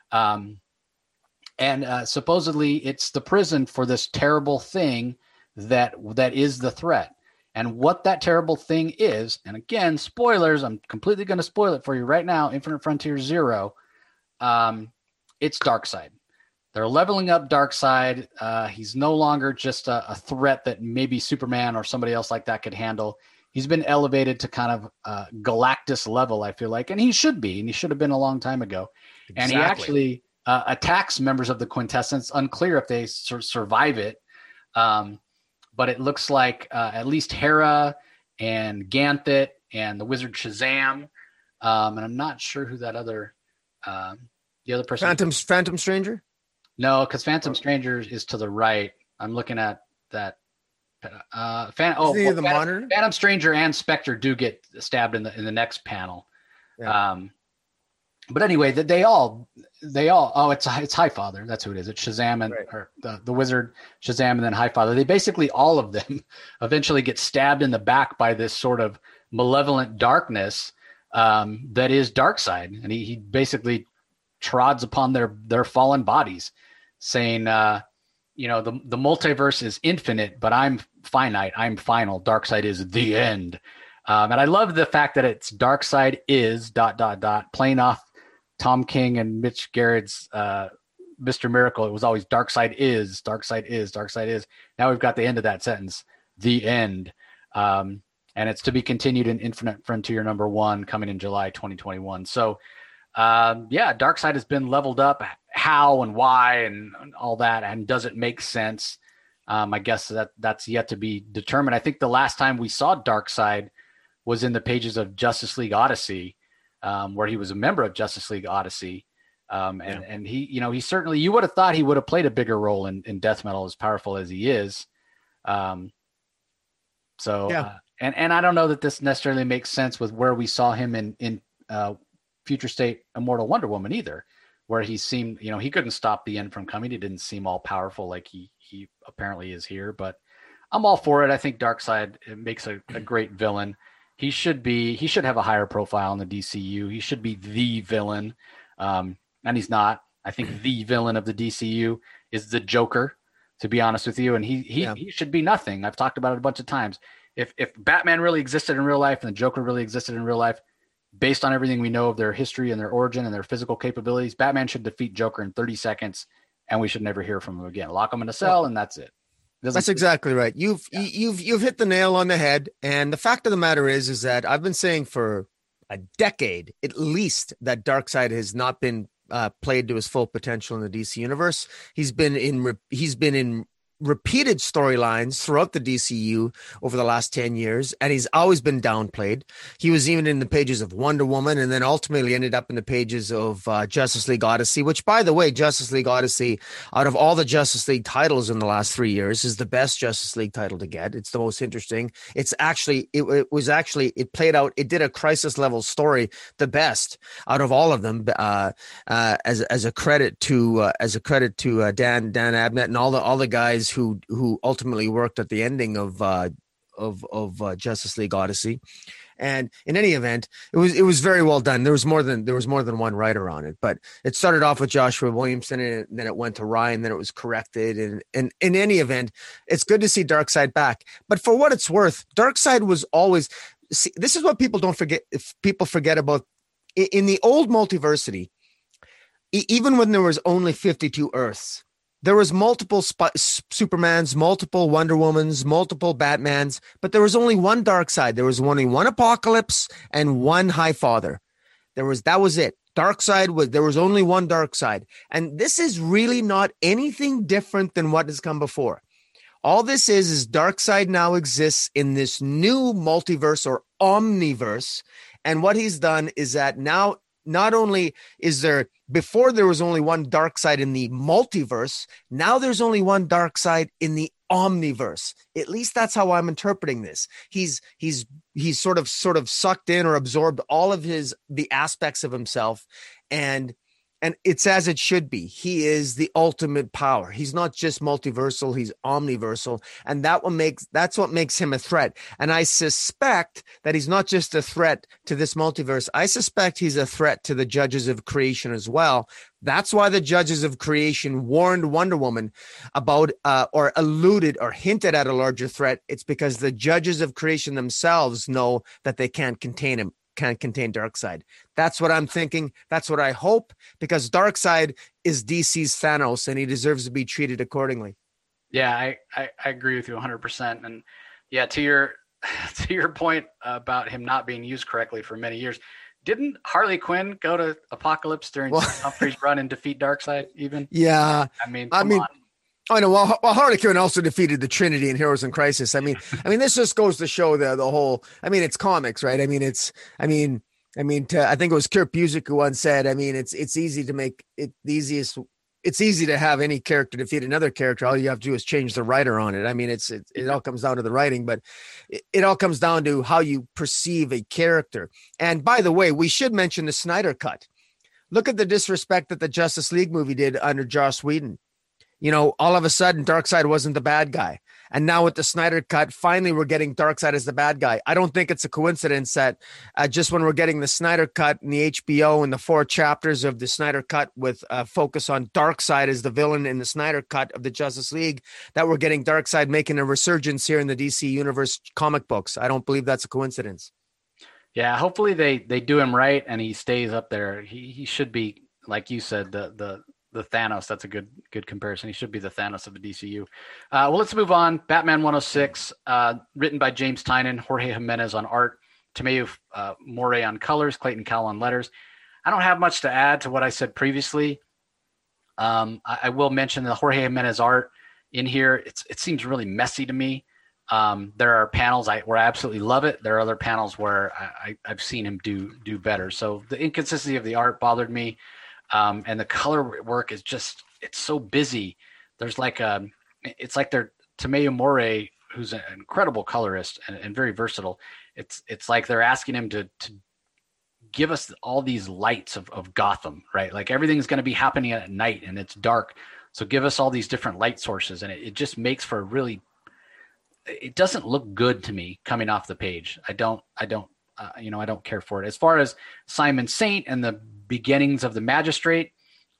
And supposedly it's the prison for this terrible thing that is the threat. And what that terrible thing is, and again, spoilers, I'm completely going to spoil it for you right now, Infinite Frontier Zero, it's Darkseid. They're leveling up Darkseid. He's no longer just a threat that maybe Superman or somebody else like that could handle. He's been elevated to kind of Galactus level, I feel like, and he should be, and he should have been a long time ago. Exactly. And he actually attacks members of the Quintessence. Unclear if they survive it, but it looks like at least Hera and Ganthet and the Wizard Shazam, and I'm not sure who that the other person. Phantom Stranger. No, because Phantom Stranger is to the right. I'm looking at that. Phantom Stranger and Spectre do get stabbed in the next panel. Yeah. But anyway, they all. Oh, it's Highfather. That's who it is. It's Shazam and right. the Wizard Shazam and then Highfather. They basically all of them eventually get stabbed in the back by this sort of malevolent darkness that is Darkseid, and he basically trods upon their fallen bodies, saying, you know, the multiverse is infinite, but I'm finite. I'm final. Darkseid is the end. And I love the fact that it's Darkseid is ... playing off Tom King and Mitch Garrett's Mr. Miracle. It was always Darkseid is. Now we've got the end of that sentence, the end. And it's to be continued in Infinite Frontier #1 coming in July 2021. So, Darkseid has been leveled up. How and why and all that, and does it make sense? I guess that's yet to be determined. I think the last time we saw Darkseid was in the pages of Justice League Odyssey, where he was a member of Justice League Odyssey. And he, you know, he certainly, you would have thought he would have played a bigger role in Death Metal, as powerful as he is. And I don't know that this necessarily makes sense with where we saw him in Future State Immortal Wonder Woman either, where he seemed, you know, he couldn't stop the end from coming. He didn't seem all powerful like he apparently is here, but I'm all for it. I think Darkseid makes a great villain. He should have a higher profile in the DCU. He should be the villain. And he's not. I think the villain of the DCU is the Joker, to be honest with you. And he should be nothing. I've talked about it a bunch of times. If Batman really existed in real life and the Joker really existed in real life, based on everything we know of their history and their origin and their physical capabilities, Batman should defeat Joker in 30 seconds and we should never hear from him again. Lock him in a cell, and that's it. That's exactly right. You've hit the nail on the head. And the fact of the matter is that I've been saying for a decade, at least, that Darkseid has not been played to his full potential in the DC universe. He's been in repeated storylines throughout the DCU over the last 10 years, and he's always been downplayed. He was even in the pages of Wonder Woman, and then ultimately ended up in the pages of Justice League Odyssey, which, by the way, Justice League Odyssey, out of all the Justice League titles in the last 3 years, is the best Justice League title to get. It's the most interesting. It's actually, it played out, it did a crisis level story the best out of all of them, as a credit to Dan Abnett and all the guys who ultimately worked at the ending of Justice League Odyssey. And in any event, it was very well done. There was more than one writer on it, but it started off with Joshua Williamson, and then it went to Ryan, then it was corrected. And in any event, it's good to see Darkseid back. But for what it's worth, Darkseid was always, see, this is what people don't forget. If people forget about in the old multiversity, even when there was only 52 Earths, there was multiple Supermans, multiple Wonder Womans, multiple Batmans, but there was only one Darkseid. There was only one Apocalypse and one Highfather. That was it. There was only one Darkseid. And this is really not anything different than what has come before. All this is Darkseid now exists in this new multiverse or omniverse. And what he's done is that now, not only is there, before there was only one Darkseid in the multiverse, now there's only one Darkseid in the omniverse. At least that's how I'm interpreting this. He's sort of sucked in or absorbed all of the aspects of himself, and it's as it should be. He is the ultimate power. He's not just multiversal, he's omniversal. And that's what makes him a threat. And I suspect that he's not just a threat to this multiverse. I suspect he's a threat to the Judges of Creation as well. That's why the Judges of Creation warned Wonder Woman about, or alluded or hinted at a larger threat. It's because the Judges of Creation themselves know that they can't contain Darkseid. That's what I'm thinking. That's what I hope, because Darkseid is DC's Thanos, and he deserves to be treated accordingly. Yeah, I agree with you 100%. And yeah, to your point about him not being used correctly for many years, didn't Harley Quinn go to Apocalypse during Humphrey's run and defeat Darkseid even? Yeah. I mean, come on. I know. Well, Harley Quinn also defeated the Trinity in Heroes in Crisis. I mean, this just goes to show the whole. I mean, it's comics, right? I think it was Kurt Busiek who once said, it's easy to make it the easiest. It's easy to have any character defeat another character. All you have to do is change the writer on it. I mean, it all comes down to the writing, but it all comes down to how you perceive a character. And by the way, we should mention the Snyder Cut. Look at the disrespect that the Justice League movie did under Joss Whedon. You know, all of a sudden, Darkseid wasn't the bad guy. And now with the Snyder Cut, finally, we're getting Darkseid as the bad guy. I don't think it's a coincidence that just when we're getting the Snyder Cut and the HBO and the 4 chapters of the Snyder Cut with focus on Darkseid as the villain in the Snyder Cut of the Justice League, that we're getting Darkseid making a resurgence here in the DC Universe comic books. I don't believe that's a coincidence. Yeah, hopefully they do him right and he stays up there. He should be, like you said, the Thanos. That's a good comparison. He should be the Thanos of the DCU. Well, let's move on. Batman 106, written by James Tynion, Jorge Jimenez on art, Tomeu Morey on colors, Clayton Cowell on letters. I don't have much to add to what I said previously. I will mention the Jorge Jimenez art in here. It seems really messy to me. There are panels where I absolutely love it. There are other panels where I've seen him do better. So the inconsistency of the art bothered me. And the color work is it's so busy. There's it's like they're Tomeu Morey, who's an incredible colorist and very versatile. It's like they're asking him to give us all these lights of Gotham, right? Like everything's going to be happening at night and it's dark. So give us all these different light sources. And it just makes for it doesn't look good to me coming off the page. I don't care for it. As far as Simon Saint and the beginnings of the Magistrate,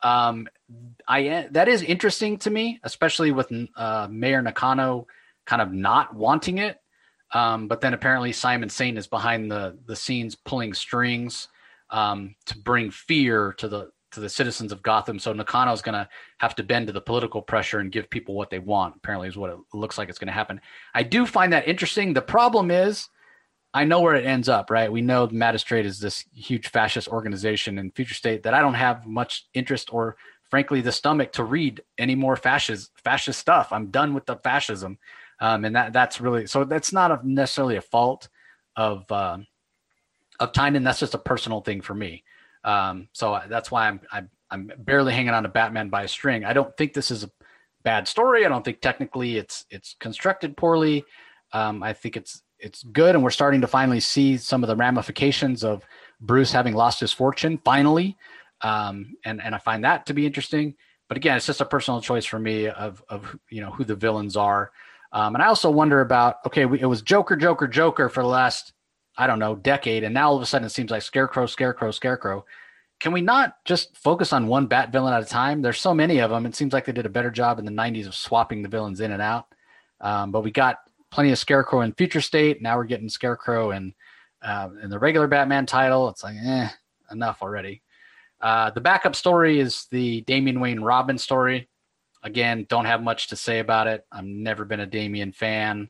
that is interesting to me, especially with Mayor Nakano kind of not wanting it. But then apparently Simon Saint is behind the scenes pulling strings to bring fear to to the citizens of Gotham. So Nakano's going to have to bend to the political pressure and give people what they want, apparently is what it looks like it's going to happen. I do find that interesting. The problem is I know where it ends up, right? We know the Magistrate is this huge fascist organization in Future State that I don't have much interest or, frankly, the stomach to read any more fascist stuff. I'm done with the fascism. And that's really, so that's not necessarily a fault of Tynion. That's just a personal thing for me. So that's why I'm barely hanging on to Batman by a string. I don't think this is a bad story. I don't think technically it's constructed poorly. I think it's good, and we're starting to finally see some of the ramifications of Bruce having lost his fortune finally, and I find that to be interesting. But again, it's just a personal choice for me of who the villains are, and I also wonder about it was Joker for the last, I don't know, decade, and now all of a sudden it seems like Scarecrow. Can we not just focus on one Bat villain at a time? There's so many of them. It seems like they did a better job in the 90s of swapping the villains in and out, but we got plenty of Scarecrow in Future State. Now we're getting Scarecrow in the regular Batman title. It's like, enough already. The backup story is the Damian Wayne Robin story. Again, don't have much to say about it. I've never been a Damian fan.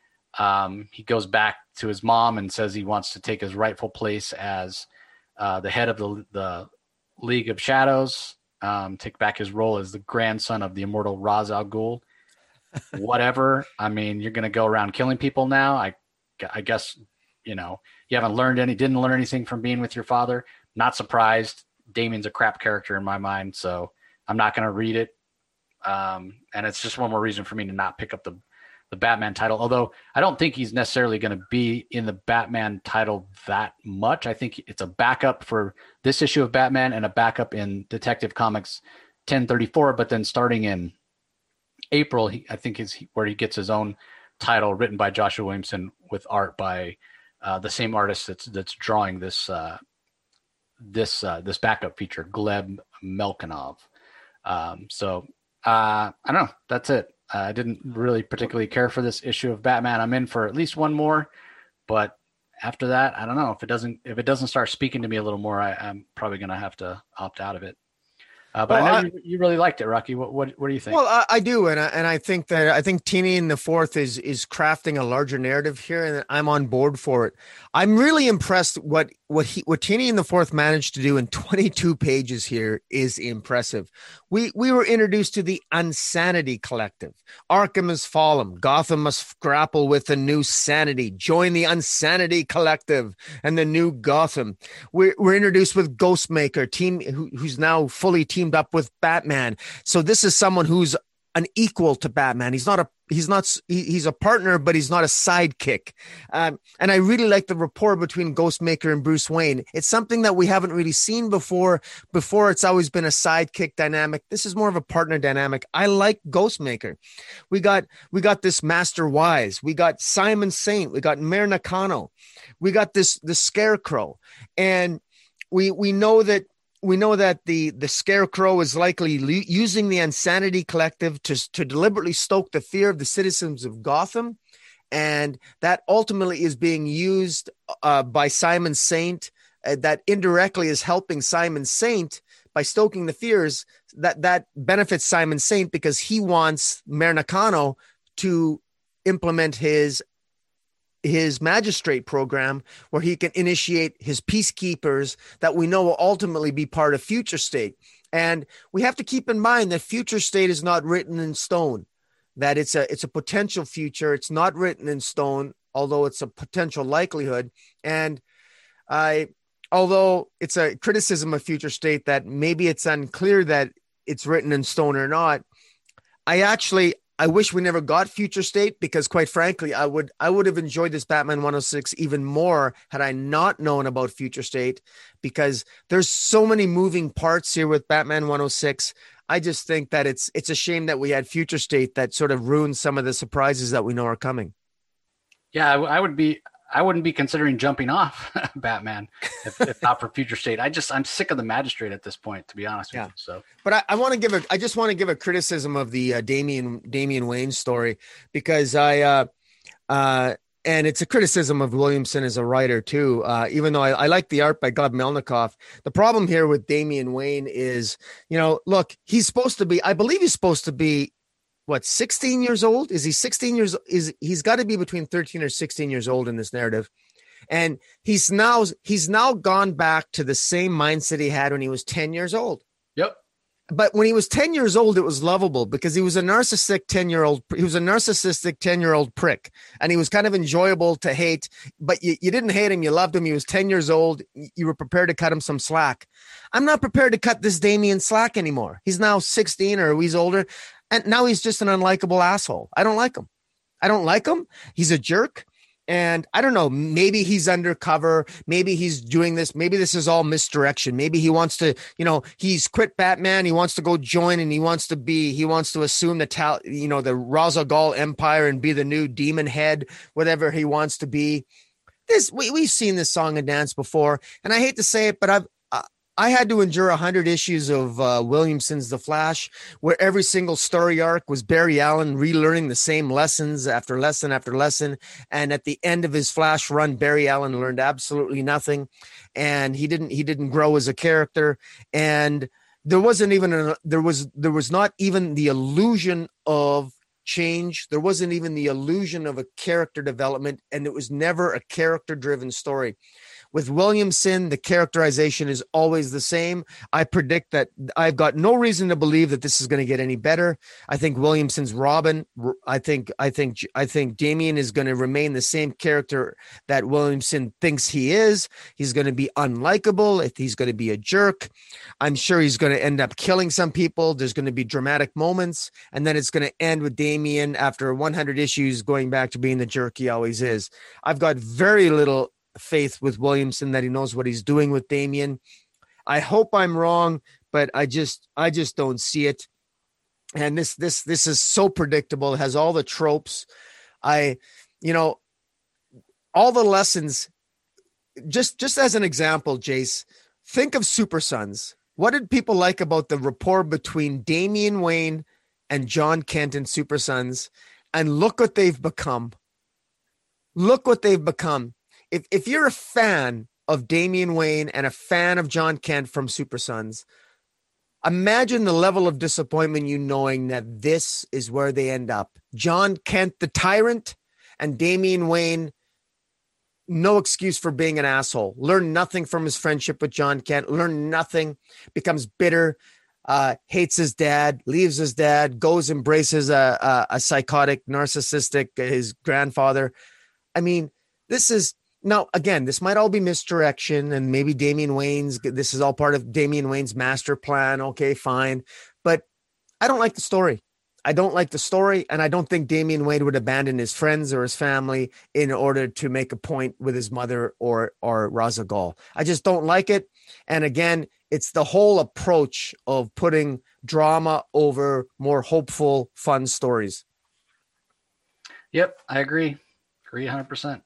He goes back to his mom and says he wants to take his rightful place as the head of the League of Shadows, take back his role as the grandson of the immortal Ra's al Ghul. Whatever. I mean, you're going to go around killing people now. I guess, you didn't learn anything from being with your father. Not surprised. Damian's a crap character in my mind, so I'm not going to read it. And it's just one more reason for me to not pick up the Batman title. Although I don't think he's necessarily going to be in the Batman title that much. I think it's a backup for this issue of Batman and a backup in Detective Comics 1034, but then starting in April, I think is where he gets his own title written by Joshua Williamson with art by the same artist that's drawing this backup feature, Gleb Melkinov. So I don't know. That's it. I didn't really particularly care for this issue of Batman. I'm in for at least one more, but after that, I don't know. If it doesn't start speaking to me a little more, I'm probably going to have to opt out of it. But I know you really liked it, Rocky. What do you think? Well, I do, and I think Tynion the Fourth is crafting a larger narrative here, and I'm on board for it. I'm really impressed what Tynion the Fourth managed to do in 22 pages here is impressive. We were introduced to the Unsanity Collective. Arkham has fallen. Gotham must grapple with a new sanity. Join the Unsanity Collective and the new Gotham. We're introduced with Ghostmaker, who's now fully teamed up with Batman. So this is someone who's an equal to Batman. He's a partner, but he's not a sidekick. And I really like the rapport between Ghostmaker and Bruce Wayne. It's something that we haven't really seen before. Before, it's always been a sidekick dynamic. This is more of a partner dynamic. I like Ghostmaker. We got this Master Wise. We got Simon Saint. We got Mayor Nakano. We got the Scarecrow. And we know that the Scarecrow is likely using the Unsanity Collective to deliberately stoke the fear of the citizens of Gotham. And that ultimately is being used by Simon Saint, that indirectly is helping Simon Saint by stoking the fears that benefits Simon Saint because he wants Mayor Nakano to implement his magistrate program where he can initiate his peacekeepers that we know will ultimately be part of Future State. And we have to keep in mind that Future State is not written in stone, that it's a potential future. It's not written in stone, although it's a potential likelihood. And although it's a criticism of Future State that maybe it's unclear that it's written in stone or not, I wish we never got Future State because, quite frankly, I would have enjoyed this Batman 106 even more had I not known about Future State, because there's so many moving parts here with Batman 106. I just think that it's a shame that we had Future State that sort of ruined some of the surprises that we know are coming. Yeah, I wouldn't be considering jumping off Batman if not for Future State. I'm sick of the Magistrate at this point, to be honest with you. So, but I just want to give a criticism of the Damian Wayne story, because and it's a criticism of Williamson as a writer too. Even though I like the art by Gleb Melnikoff, the problem here with Damian Wayne is, look, he's supposed to be, I believe he's supposed to be, what, 16 years old? Is he 16 years? He's got to be between 13 or 16 years old in this narrative. And he's now gone back to the same mindset he had when he was 10 years old. Yep. But when he was 10 years old, it was lovable because he was a narcissistic 10-year-old. He was a narcissistic 10-year-old prick, and he was kind of enjoyable to hate, but you didn't hate him. You loved him. He was 10 years old. You were prepared to cut him some slack. I'm not prepared to cut this Damian slack anymore. He's now 16 or he's older, and now he's just an unlikable asshole. I don't like him. He's a jerk. And I don't know, maybe he's undercover. Maybe he's doing this. Maybe this is all misdirection. Maybe he wants to, he's quit Batman. He wants to go join and he wants to assume the Ra's al Ghul Empire and be the new demon head, whatever he wants to be. We've seen this song and dance before. And I hate to say it, but I had to endure 100 issues of Williamson's The Flash, where every single story arc was Barry Allen relearning the same lessons after lesson after lesson. And at the end of his Flash run, Barry Allen learned absolutely nothing, and he didn't grow as a character. And there wasn't even there was not even the illusion of change. There wasn't even the illusion of a character development, and it was never a character-driven story. With Williamson, the characterization is always the same. I predict that I've got no reason to believe that this is going to get any better. I think Williamson's Robin. I think Damian is going to remain the same character that Williamson thinks he is. He's going to be unlikable. He's going to be a jerk. I'm sure he's going to end up killing some people. There's going to be dramatic moments, and then it's going to end with Damian after 100 issues going back to being the jerk he always is. I've got very little faith with Williamson that he knows what he's doing with Damian. I hope I'm wrong, but I just don't see it. And this is so predictable. It has all the tropes. All the lessons. Just as an example, Jace, think of Super Sons. What did people like about the rapport between Damian Wayne and John Kent in Super Sons? And look what they've become. If you're a fan of Damian Wayne and a fan of John Kent from Super Sons, imagine the level of disappointment knowing that this is where they end up. John Kent, the tyrant, and Damian Wayne, no excuse for being an asshole. Learn nothing from his friendship with John Kent. Learn nothing, becomes bitter, hates his dad, leaves his dad, goes embraces a psychotic, narcissistic, his grandfather. I mean, now, again, this might all be misdirection, and maybe this is all part of Damian Wayne's master plan. Okay, fine. But I don't like the story. And I don't think Damian Wayne would abandon his friends or his family in order to make a point with his mother or Ra's al Ghul. I just don't like it. And again, it's the whole approach of putting drama over more hopeful, fun stories. Yep, I agree. 100%.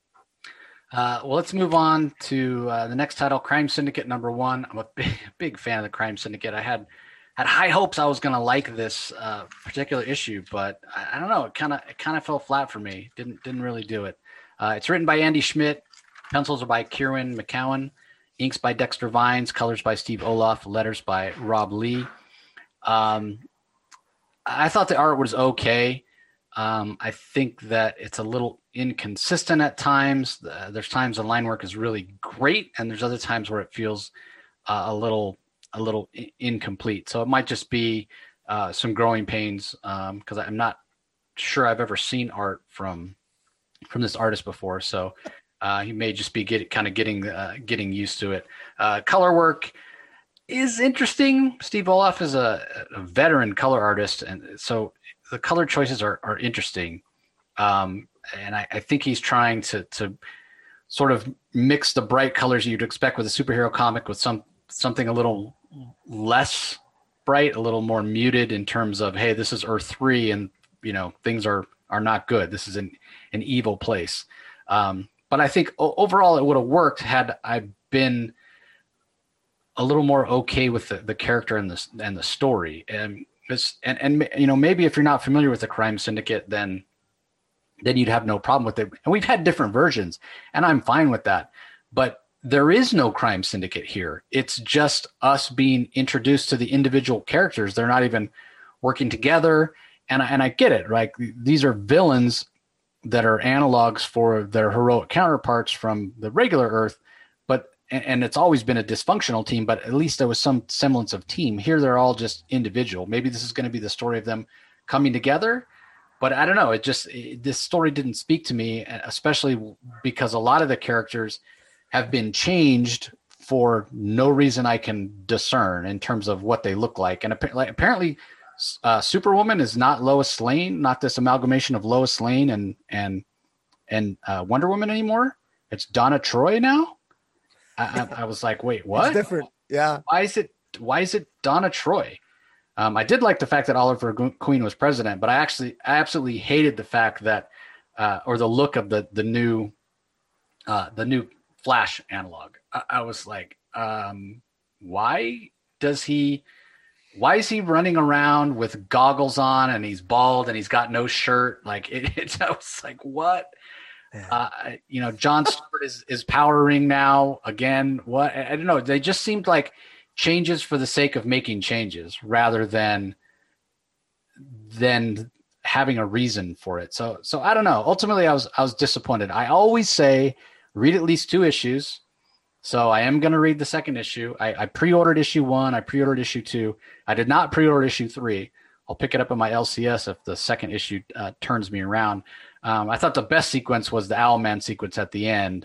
Well, let's move on to the next title, Crime Syndicate #1. I'm a big fan of the Crime Syndicate. I had high hopes I was going to like this particular issue, but I don't know. It kind of fell flat for me. Didn't really do it. It's written by Andy Schmidt. Pencils are by Kieran McCowan. Inks by Dexter Vines. Colors by Steve Olaf. Letters by Rob Lee. I thought the art was okay. I think that it's a little inconsistent at times. There's times the line work is really great, and there's other times where it feels a little incomplete. So it might just be some growing pains because I'm not sure I've ever seen art from this artist before. So he may just be getting used to it. Color work is interesting. Steve Olaf is a veteran color artist, and so the color choices are interesting. And I think he's trying to sort of mix the bright colors you'd expect with a superhero comic with something a little less bright, a little more muted in terms of, hey, this is Earth 3 and things are not good. This is an evil place. But I think overall it would have worked had I been a little more okay with the character and the story. And maybe if you're not familiar with the Crime Syndicate, then then you'd have no problem with it. And we've had different versions, and I'm fine with that. But there is no crime syndicate here. It's just us being introduced to the individual characters. They're not even working together. And I get it, right? These are villains that are analogs for their heroic counterparts from the regular Earth, but and it's always been a dysfunctional team, but at least there was some semblance of team. Here they're all just individual. Maybe this is going to be the story of them coming together, but I don't know. This story didn't speak to me, especially because a lot of the characters have been changed for no reason I can discern in terms of what they look like. And apparently Superwoman is not Lois Lane, not this amalgamation of Lois Lane and Wonder Woman anymore. It's Donna Troy now. I was like, wait, what? It's different. Yeah. Why is it Donna Troy? I did like the fact that Oliver Queen was president, but I absolutely hated the fact that, or the look of the new Flash analog. I was like, why is he running around with goggles on and he's bald and he's got no shirt? Like I was like, what? Yeah. John Stewart is powering now again. What? I don't know. They just seemed like changes for the sake of making changes rather than having a reason for it. So I don't know. Ultimately, I was disappointed. I always say read at least 2 issues. So I am going to read the second issue. I pre-ordered issue 1. I pre-ordered issue 2. I did not pre-order issue 3. I'll pick it up in my LCS if the second issue turns me around. I thought the best sequence was the Owlman sequence at the end.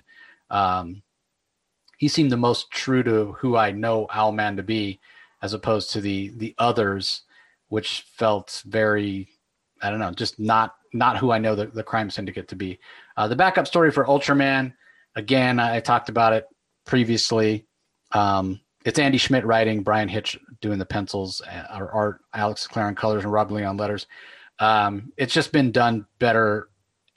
He seemed the most true to who I know Owlman to be, as opposed to the others, which felt very, I don't know, just not who I know the crime syndicate to be. The backup story for Ultraman, again, I talked about it previously. It's Andy Schmidt writing, Brian Hitch doing the pencils, our art, Alex Claren colors, and Rob Leon letters. It's just been done better,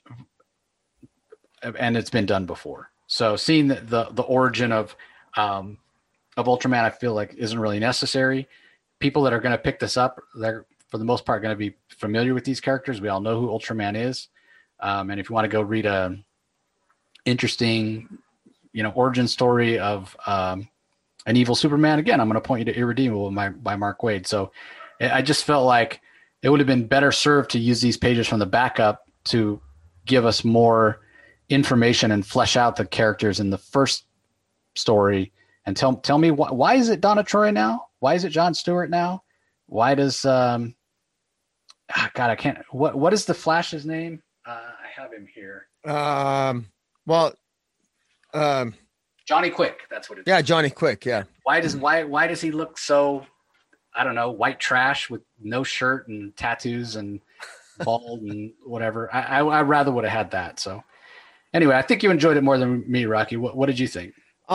and it's been done before. So seeing the origin of Ultraman, I feel like isn't really necessary. People that are going to pick this up, they're for the most part going to be familiar with these characters. We all know who Ultraman is, and if you want to go read a interesting, origin story of an evil Superman, again, I'm going to point you to Irredeemable by Mark Waid. So I just felt like it would have been better served to use these pages from the backup to give us more information and flesh out the characters in the first story. And tell me why is it Donna Troy now? Why is it John Stewart now? Why does God, I can't. What is the Flash's name? I have him here. Johnny Quick. That's what it is. Yeah, Johnny Quick. Yeah. Why does he look so, I don't know, white trash with no shirt and tattoos and bald and whatever? I rather would have had that. So anyway, I think you enjoyed it more than me, Rocky. What did you think?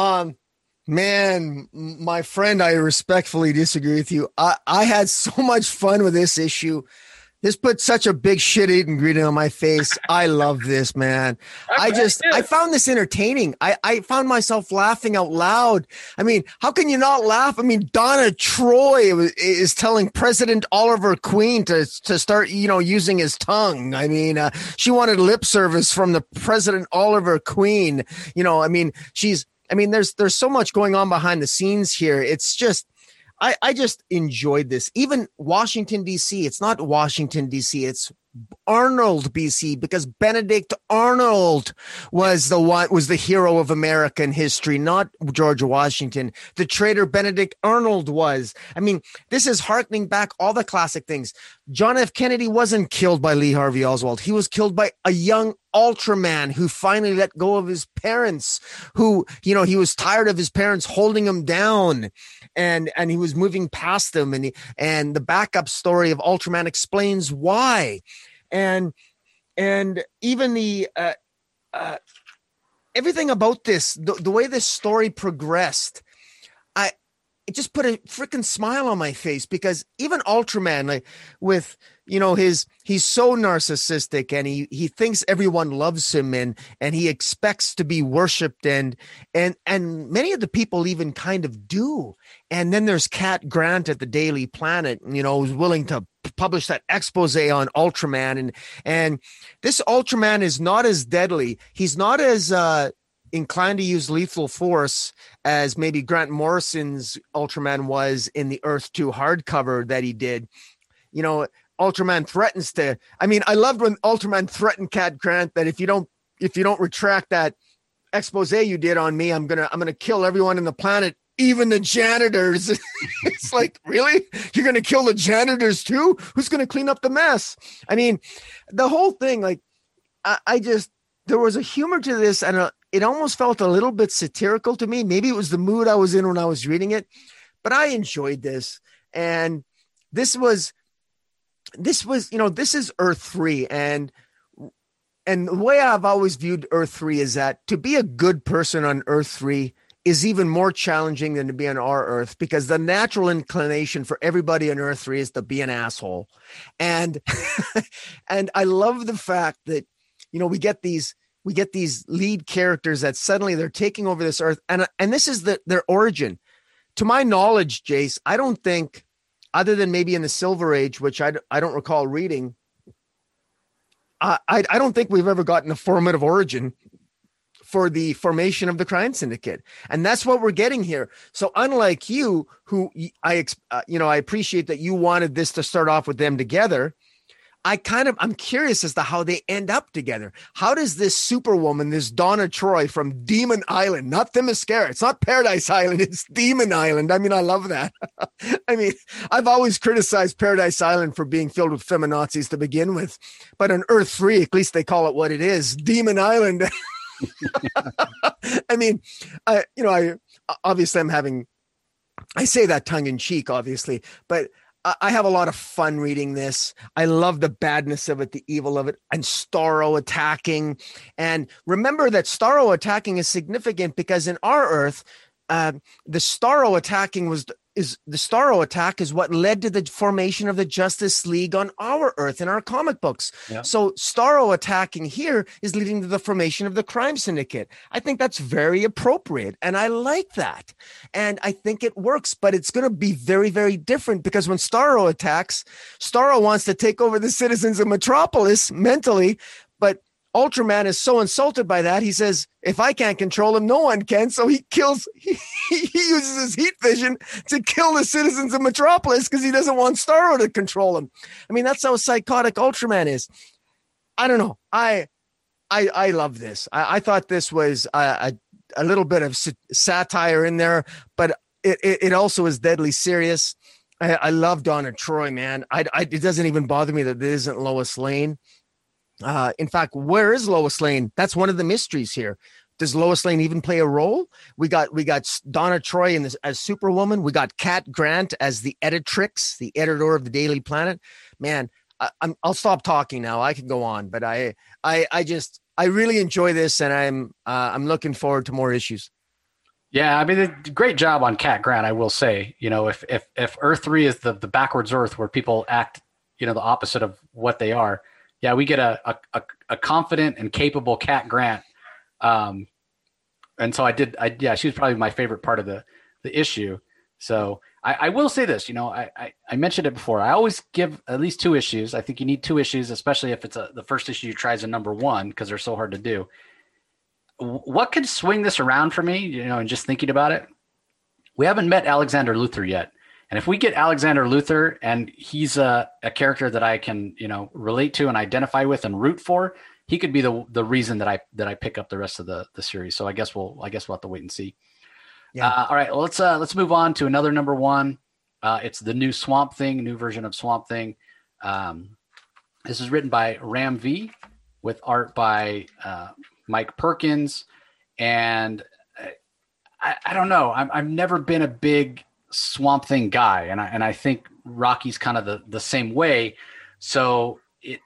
Man, my friend, I respectfully disagree with you. I had so much fun with this issue. This put such a big shit-eating grin on my face. I love this, man. I found this entertaining. I found myself laughing out loud. I mean, how can you not laugh? I mean, Donna Troy is telling President Oliver Queen to start, using his tongue. I mean, she wanted lip service from the President Oliver Queen. There's so much going on behind the scenes here. It's just, I just enjoyed this. Even Washington, D.C., it's not Washington, D.C., it's Arnold, B.C., because Benedict Arnold was the hero of American history, not George Washington. The traitor Benedict Arnold was. I mean, this is hearkening back all the classic things. John F. Kennedy wasn't killed by Lee Harvey Oswald. He was killed by a young Ultraman who finally let go of his parents, who, he was tired of his parents holding him down, and he was moving past them. And the backup story of Ultraman explains why. And even the everything about this, the way this story progressed, it just put a freaking smile on my face, because even Ultraman, like with he's so narcissistic, and he thinks everyone loves him, and he expects to be worshipped, and many of the people even kind of do. And then there's Cat Grant at the Daily Planet, who's willing to publish that expose on Ultraman, and this Ultraman is not as deadly. He's not as inclined to use lethal force as maybe Grant Morrison's Ultraman was in the Earth 2 hardcover that he did. Ultraman threatens to. I mean, I loved when Ultraman threatened Cat Grant that if you don't retract that expose you did on me, I'm gonna kill everyone in the planet, even the janitors. It's like, really? You're gonna kill the janitors too? Who's gonna clean up the mess? I mean, the whole thing. Like, I just, there was a humor to this, and it almost felt a little bit satirical to me. Maybe it was the mood I was in when I was reading it, but I enjoyed this, and this is Earth 3, and the way I've always viewed Earth 3 is that to be a good person on Earth 3 is even more challenging than to be on our Earth, because the natural inclination for everybody on Earth 3 is to be an asshole. And and I love the fact that we get these lead characters that suddenly they're taking over this Earth, and this is their origin. To my knowledge, Jace, I don't think, other than maybe in the Silver Age, which I don't recall reading, I don't think we've ever gotten a formative origin for the formation of the Crime Syndicate, and that's what we're getting here. So unlike you, who I appreciate that you wanted this to start off with them together, I'm curious as to how they end up together. How does this Superwoman, this Donna Troy from Demon Island, not Themyscira, it's not Paradise Island, it's Demon Island. I mean, I love that. I mean, I've always criticized Paradise Island for being filled with feminazis to begin with, but on Earth 3, at least they call it what it is, Demon Island. I mean, I obviously I say that tongue in cheek, obviously, but I have a lot of fun reading this. I love the badness of it, the evil of it, and Starro attacking. And remember that Starro attacking is significant because in our Earth, the Starro attack is what led to the formation of the Justice League on our Earth in our comic books. Yeah. So Starro attacking here is leading to the formation of the Crime Syndicate. I think that's very appropriate, and I like that. And I think it works, but it's going to be very, very different, because when Starro attacks, Starro wants to take over the citizens of Metropolis mentally, but Ultraman is so insulted by that, he says, if I can't control him, no one can. So he uses his heat vision to kill the citizens of Metropolis because he doesn't want Starro to control him. I mean, that's how psychotic Ultraman is. I don't know. I love this. I thought this was a little bit of satire in there, but it also is deadly serious. I love Donna Troy, man. It doesn't even bother me that it isn't Lois Lane. In fact, where is Lois Lane? That's one of the mysteries here. Does Lois Lane even play a role? We got Donna Troy in this as Superwoman. We got Cat Grant as the editrix, the editor of the Daily Planet. Man, I'll stop talking now. I can go on, but I really enjoy this, and I'm looking forward to more issues. Yeah, I mean, great job on Cat Grant, I will say. If Earth 3 is the backwards Earth where people act, the opposite of what they are. Yeah, we get a confident and capable Cat Grant. And so she was probably my favorite part of the issue. So I will say this, I mentioned it before. I always give at least 2 issues. I think you need 2 issues, especially if it's the first issue you try as a number 1, because they're so hard to do. What could swing this around for me, and just thinking about it? We haven't met Alexander Luthor yet. And if we get Alexander Luthor and he's a character that I can, relate to and identify with and root for, he could be the reason that I pick up the rest of the series. So I guess we'll have to wait and see. Yeah. All right. Well, let's move on to another number 1. It's the new Swamp Thing, new version of Swamp Thing. This is written by Ram V with art by Mike Perkins. And I don't know. I've never been a big Swamp Thing guy, and I think Rocky's kind of the same way. So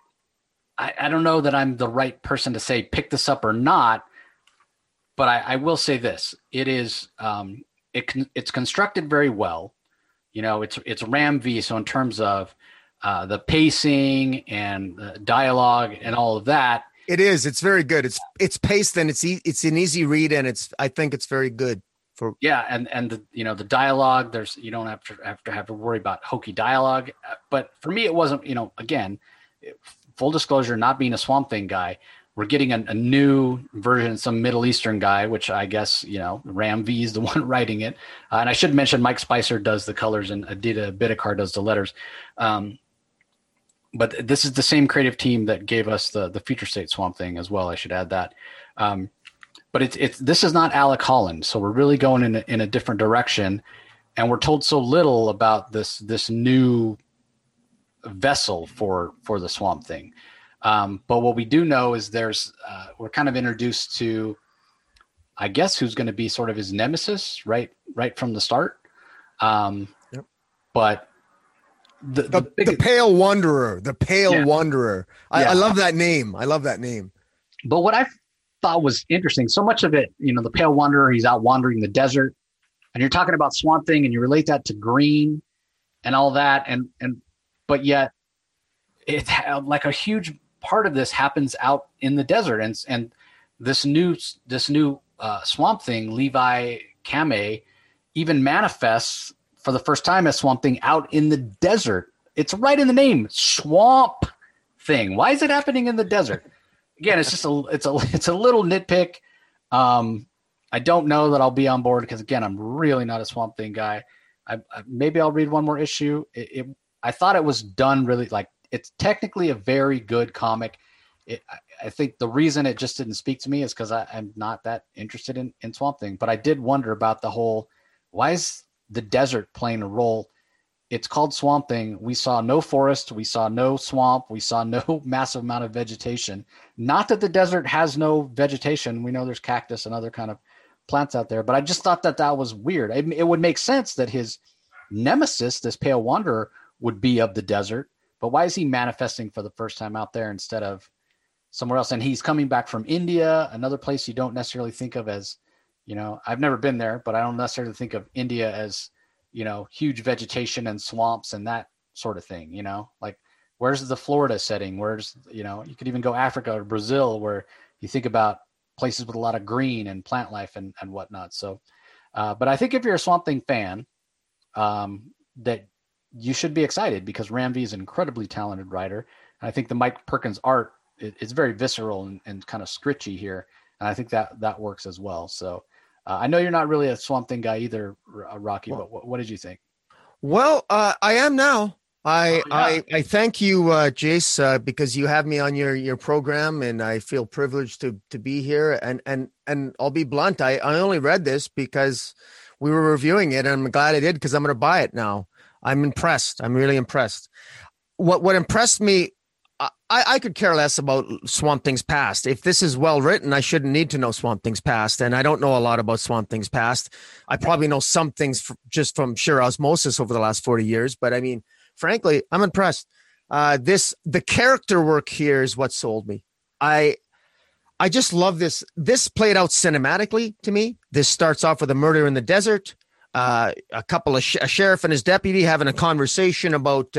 I don't know that I'm the right person to say pick this up or not, but I will say this: it is it's constructed very well. It's Ram V. So in terms of the pacing and the dialogue and all of that. It is. It's very good. It's paced and it's an easy read, and I think it's very good. And the dialogue, you don't have to worry about hokey dialogue. But for me, it wasn't, again, full disclosure, not being a Swamp Thing guy, we're getting a new version, some Middle Eastern guy, which I guess, Ram V is the one writing it. And I should mention Mike Spicer does the colors and Aditya Bidikar does the letters. But this is the same creative team that gave us the Future State Swamp Thing as well. I should add that. But this is not Alec Holland, so we're really going in a different direction, and we're told so little about this new vessel for the Swamp Thing. But what we do know is we're kind of introduced to, I guess, who's going to be sort of his nemesis right from the start. Yep. But the Pale Wanderer, Wanderer. I love that name. But what I thought was interesting, so much of it, the Pale Wanderer, he's out wandering the desert, and you're talking about Swamp Thing and you relate that to Green and all that. But yet it like a huge part of this happens out in the desert. And this new Swamp Thing, Levi Kame, even manifests for the first time as Swamp Thing out in the desert. It's right in the name, Swamp Thing. Why is it happening in the desert? Again, it's just it's a little nitpick. I don't know that I'll be on board because, again, I'm really not a Swamp Thing guy. Maybe I'll read one more issue. I thought it was done really, like, it's technically a very good comic. I think the reason it just didn't speak to me is because I'm not that interested in Swamp Thing. But I did wonder about the whole, why is the desert playing a role? It's called Swamp Thing. We saw no forest. We saw no swamp. We saw no massive amount of vegetation. Not that the desert has no vegetation. We know there's cactus and other kind of plants out there. But I just thought that was weird. It would make sense that his nemesis, this Pale Wanderer, would be of the desert. But why is he manifesting for the first time out there instead of somewhere else? And he's coming back from India, another place you don't necessarily think of as, I've never been there, but I don't necessarily think of India as, huge vegetation and swamps and that sort of thing, like where's the Florida setting? Where's, you could even go Africa or Brazil, where you think about places with a lot of green and plant life and whatnot. So, but I think if you're a Swamp Thing fan, that you should be excited because Ram V is an incredibly talented writer. And I think the Mike Perkins art is very visceral and kind of scritchy here. And I think that works as well. So, I know you're not really a Swamp Thing guy either, Rocky, but what did you think? Well, I am now. I thank you, Jace, because you have me on your program, and I feel privileged to be here. And I'll be blunt. I only read this because we were reviewing it, and I'm glad I did because I'm going to buy it now. I'm impressed. I'm really impressed. What impressed me, I could care less about Swamp Thing's past. If this is well written, I shouldn't need to know Swamp Thing's past. And I don't know a lot about Swamp Thing's past. I probably know some things just from sheer osmosis over the last 40 years. But I mean, frankly, I'm impressed. The character work here is what sold me. I just love this. This played out cinematically to me. This starts off with a murder in the desert. A sheriff and his deputy having a conversation about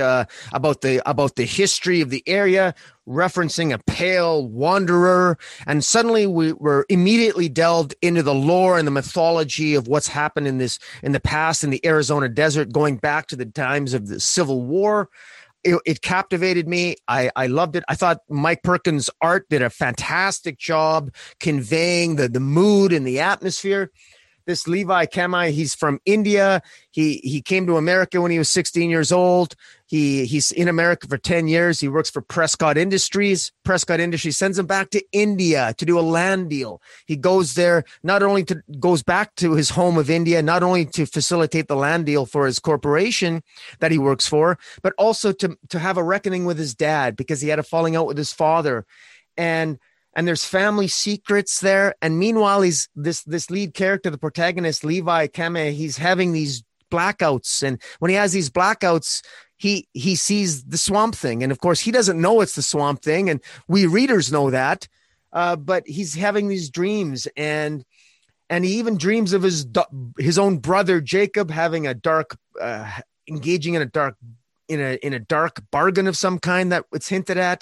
the history of the area, referencing a pale wanderer, and suddenly we were immediately delved into the lore and the mythology of what's happened in the past in the Arizona desert, going back to the times of the Civil War. It captivated me. I loved it. I thought Mike Perkins' art did a fantastic job conveying the mood and the atmosphere. This Levi Kame, he's from India. He came to America when he was 16 years old. He's in America for 10 years. He works for Prescott Industries. Prescott Industries sends him back to India to do a land deal. He goes there, goes back to his home of India, not only to facilitate the land deal for his corporation that he works for, but also to have a reckoning with his dad because he had a falling out with his father. And there's family secrets there. And meanwhile, he's this lead character, the protagonist, Levi Kame, he's having these blackouts. And when he has these blackouts, he sees the Swamp Thing. And of course, he doesn't know it's the Swamp Thing. And we readers know that. But he's having these dreams. And he even dreams of his own brother, Jacob, having engaging in a dark in a dark bargain of some kind that it's hinted at.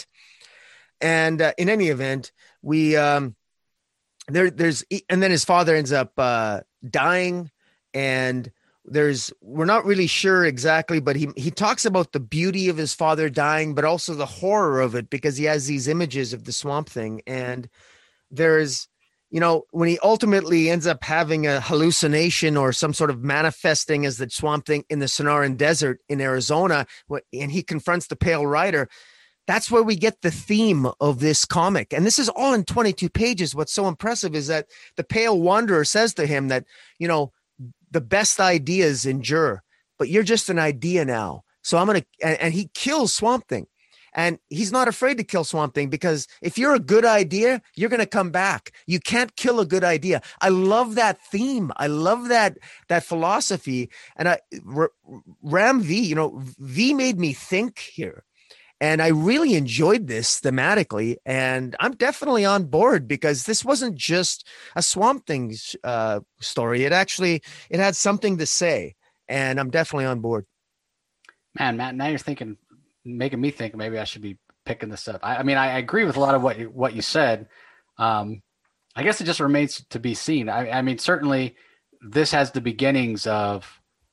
And in any event, we there's and then his father ends up dying, and we're not really sure exactly, but he talks about the beauty of his father dying, but also the horror of it, because he has these images of the Swamp Thing. And there's, when he ultimately ends up having a hallucination or some sort of manifesting as the Swamp Thing in the Sonoran Desert in Arizona, and he confronts the Pale Rider, that's where we get the theme of this comic. And this is all in 22 pages. What's so impressive is that the Pale Wanderer says to him that, the best ideas endure, but you're just an idea now. So and he kills Swamp Thing. And he's not afraid to kill Swamp Thing, because if you're a good idea, you're going to come back. You can't kill a good idea. I love that theme. I love that philosophy. And Ram V, V made me think here. And I really enjoyed this thematically, and I'm definitely on board, because this wasn't just a Swamp Thing story. It had something to say, and I'm definitely on board. Man, Matt, now you're making me think maybe I should be picking this up. I mean, I agree with a lot of what you said. I guess it just remains to be seen. I mean, certainly this has the beginnings of,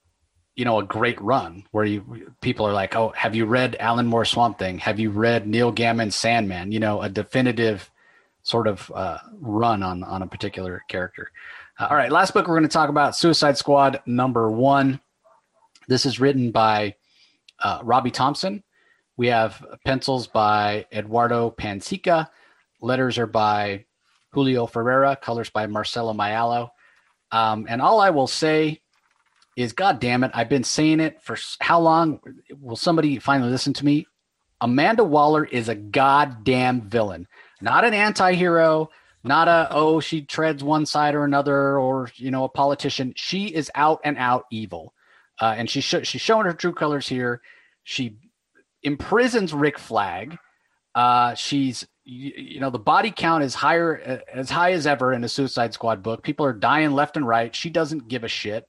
a great run where people are like, oh, have you read Alan Moore's Swamp Thing? Have you read Neil Gaiman's Sandman? A definitive sort of run on a particular character. All right, last book we're going to talk about, Suicide Squad #1. This is written by Robbie Thompson. We have pencils by Eduardo Pansica. Letters are by Julio Ferreira. Colors by Marcelo Mayalo. And all I will say is, God damn it, I've been saying it for how long? Will somebody finally listen to me? Amanda Waller is a goddamn villain, not an anti-hero, not she treads one side or another, or, a politician. She is out and out evil. And she's showing her true colors here. She imprisons Rick Flag. She's, the body count is as high as ever in a Suicide Squad book. People are dying left and right. She doesn't give a shit.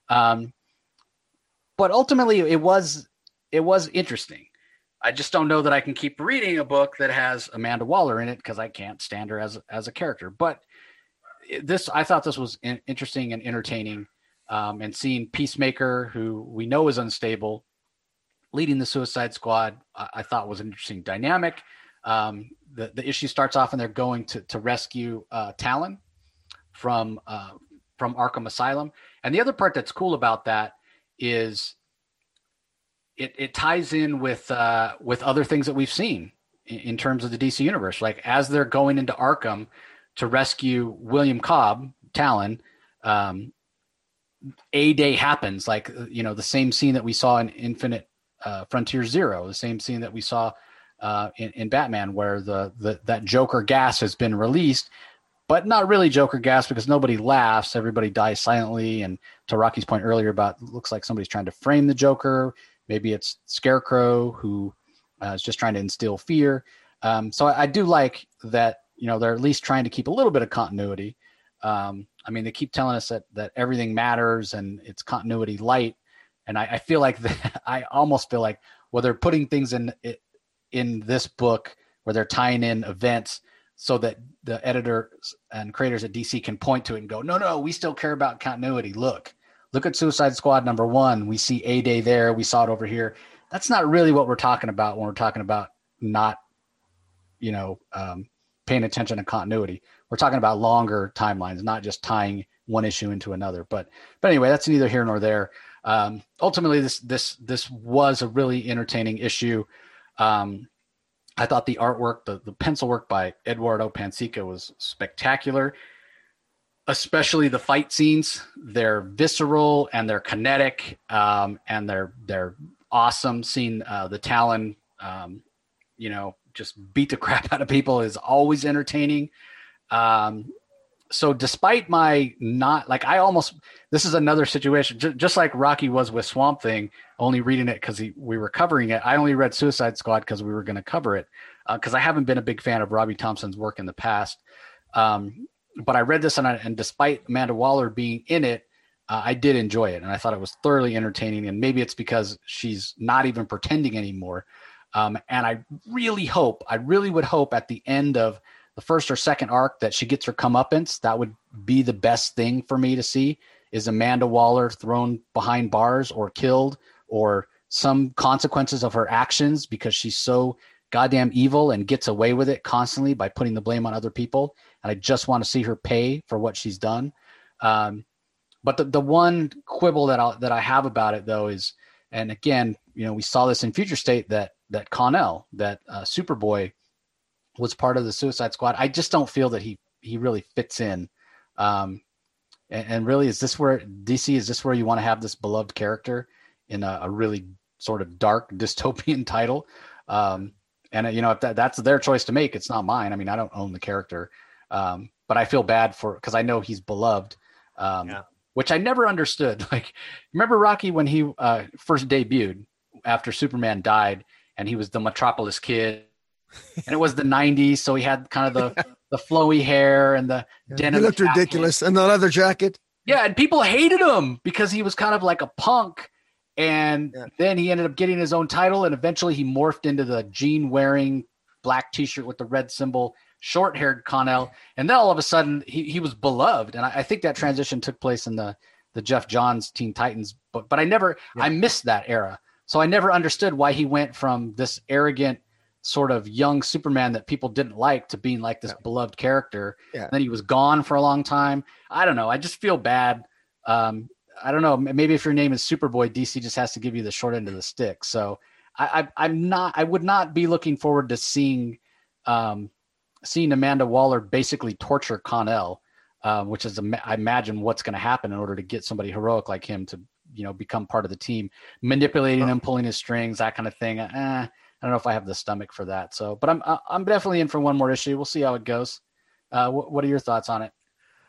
But ultimately it was interesting. I just don't know that I can keep reading a book that has Amanda Waller in it, because I can't stand her as a character. But I thought this was interesting and entertaining. And seeing Peacemaker, who we know is unstable, leading the Suicide Squad, I thought was an interesting dynamic. The issue starts off and they're going to rescue Talon from Arkham Asylum. And the other part that's cool about that is it ties in with other things that we've seen in terms of the DC universe. Like, as they're going into Arkham to rescue William Cobb, Talon, a day happens. Like, the same scene that we saw in Infinite Frontier Zero, the same scene that we saw in Batman, where that Joker gas has been released, but not really Joker gas, because nobody laughs. Everybody dies silently. And to Rocky's point earlier about, looks like somebody's trying to frame the Joker. Maybe it's Scarecrow who is just trying to instill fear. So I do like that, they're at least trying to keep a little bit of continuity. I mean, they keep telling us that everything matters and it's continuity light. And I feel like I almost feel like, well, they're putting things in this book where they're tying in events so that the editors and creators at DC can point to it and go, no, we still care about continuity. Look at Suicide Squad #1. We see A Day there. We saw it over here. That's not really what we're talking about when we're talking about not, paying attention to continuity. We're talking about longer timelines, not just tying one issue into another. But anyway, that's neither here nor there. Ultimately, this was a really entertaining issue. I thought the artwork, the pencil work by Eduardo Pansica was spectacular, especially the fight scenes. They're visceral and they're kinetic, and they're awesome. Seeing the Talon, just beat the crap out of people is always entertaining. So despite my this is another situation, just like Rocky was with Swamp Thing, only reading it because we were covering it. I only read Suicide Squad because we were going to cover it, because I haven't been a big fan of Robbie Thompson's work in the past. But I read this and despite Amanda Waller being in it, I did enjoy it, and I thought it was thoroughly entertaining. And maybe it's because she's not even pretending anymore. And I really would hope at the end of the first or second arc that she gets her comeuppance. That would be the best thing for me to see, is Amanda Waller thrown behind bars or killed, or some consequences of her actions, because she's so goddamn evil and gets away with it constantly by putting the blame on other people. And I just want to see her pay for what she's done. But the one quibble that I have about it, though, is, and again, we saw this in Future State, that Connell, that Superboy, was part of the Suicide Squad. I just don't feel that he really fits in. And really, is this where you want to have this beloved character in a really sort of dark dystopian title? And if that's their choice to make, it's not mine. I mean, I don't own the character, but I feel bad because I know he's beloved. Which I never understood. Like, remember Rocky when he first debuted after Superman died, and he was the Metropolis Kid, and it was the 90s, so he had kind of the flowy hair and the denim. He looked jacket. ridiculous, and the leather jacket. Yeah, and people hated him because he was kind of like a punk, and then he ended up getting his own title, and eventually he morphed into the jean-wearing black T-shirt with the red symbol, short-haired Connell, and then all of a sudden he was beloved. And I think that transition took place in the Jeff Johns Teen Titans, but I missed that era. So I never understood why he went from this arrogant sort of young Superman that people didn't like to being like this beloved character. And then he was gone for a long time. I don't know. I just feel bad. I don't know. Maybe if your name is Superboy, DC just has to give you the short end of the stick. So I would not be looking forward to seeing Amanda Waller basically torture Connell, which is, I imagine, what's going to happen in order to get somebody heroic like him to, become part of the team, manipulating him, pulling his strings, that kind of thing. I don't know if I have the stomach for that. So, but I'm definitely in for one more issue. We'll see how it goes. What are your thoughts on it?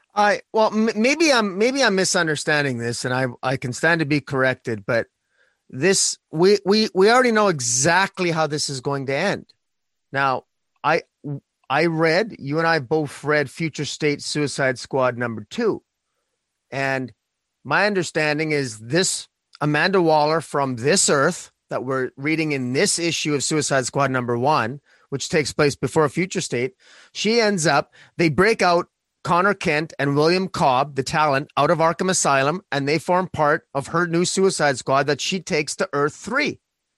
Maybe I'm misunderstanding this, and I can stand to be corrected, but this, we already know exactly how this is going to end. Now, you and I both read Future State Suicide Squad #2. And my understanding is this Amanda Waller from this Earth that we're reading in this issue of Suicide Squad #1, which takes place before Future State, they break out Connor Kent and William Cobb, the talent, out of Arkham Asylum, and they form part of her new Suicide Squad that she takes to Earth 3.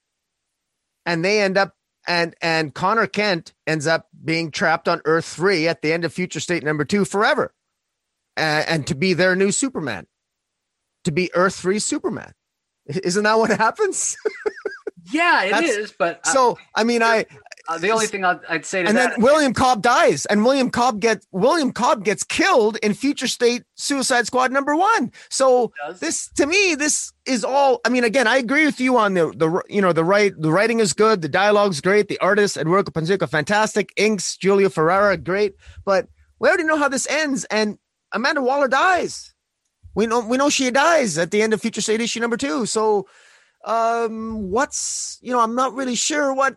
And they end up And Connor Kent ends up being trapped on Earth 3 at the end of Future State #2 forever. And to be their new Superman. To be Earth 3 Superman. Isn't that what happens? Yeah, it is. But the only thing I'd say to and that, then William Cobb dies, and William Cobb gets killed in Future State Suicide Squad #1. So this is all. I mean, again, I agree with you on the writing is good, the dialogue's great, the artist Eduardo Panzico fantastic, inks Julio Ferreira great, but we already know how this ends, and Amanda Waller dies. We know she dies at the end of Future State issue #2. So. I'm not really sure what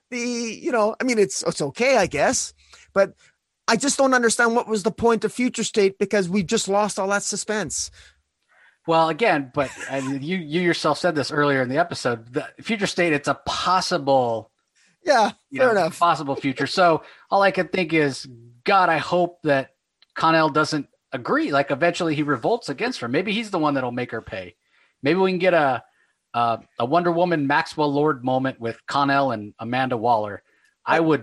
it's okay, I guess, but I just don't understand what was the point of Future State, because we just lost all that suspense. Well, again, but you yourself said this earlier in the episode, the Future State, it's a possible, fair enough, possible future. So all I can think is, God, I hope that Connell doesn't agree. Like, eventually he revolts against her. Maybe he's the one that'll make her pay. Maybe we can get a Wonder Woman Maxwell Lord moment with Connell and Amanda Waller. I would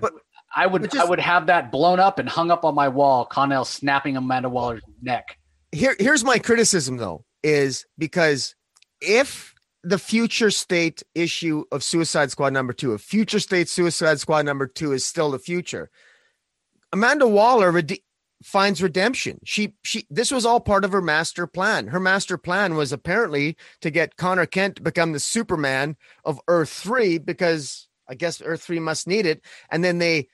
have that blown up and hung up on my wall. Connell snapping Amanda Waller's neck. Here's my criticism, though, is because if the Future State issue of Suicide Squad #2, if Future State Suicide Squad #2 is still the future, Amanda Waller finds redemption. This was all part of her master plan. Her master plan was apparently to get Connor Kent to become the Superman of Earth 3, because I guess Earth 3 must need it. And then they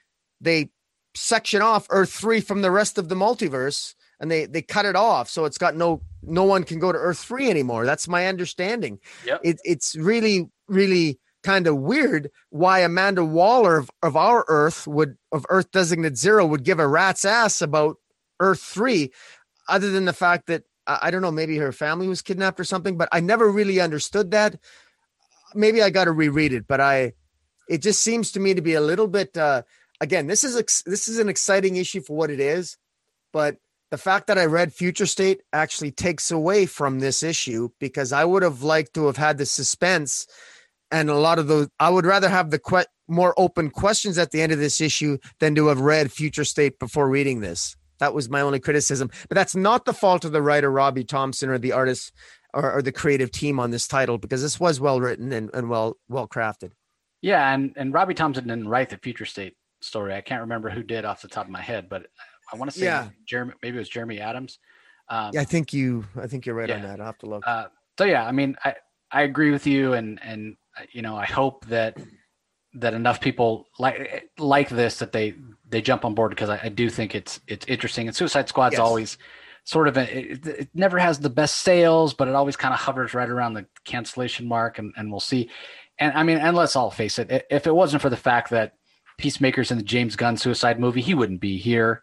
section off Earth 3 from the rest of the multiverse, and they cut it off. So it's got no one can go to Earth 3 anymore. That's my understanding. Yep. It's really, really kind of weird why Amanda Waller of our Earth of Earth Designate 0 would give a rat's ass about Earth 3, other than the fact that I don't know, maybe her family was kidnapped or something, but I never really understood that. Maybe I got to reread it, but it just seems to me to be a little bit, again, this is an exciting issue for what it is, but the fact that I read Future State actually takes away from this issue, because I would have liked to have had the suspense and a lot of those. I would rather have the more open questions at the end of this issue than to have read Future State before reading this. That was my only criticism, but that's not the fault of the writer, Robbie Thompson, or the artist or the creative team on this title, because this was well written and well crafted. Yeah. And Robbie Thompson didn't write the Future State story. I can't remember who did off the top of my head, but I want to say Jeremy, maybe it was Jeremy Adams. Yeah, I think you're right on that. I'll have to look. So yeah, I mean, I agree with you, and you know, I hope that enough people like this, that they jump on board, because I do think it's interesting. And Suicide Squad's always sort of it never has the best sales, but it always kind of hovers right around the cancellation mark, and we'll see. And I mean, and let's all face it, if it wasn't for the fact that Peacemaker's in the James Gunn Suicide movie, he wouldn't be here.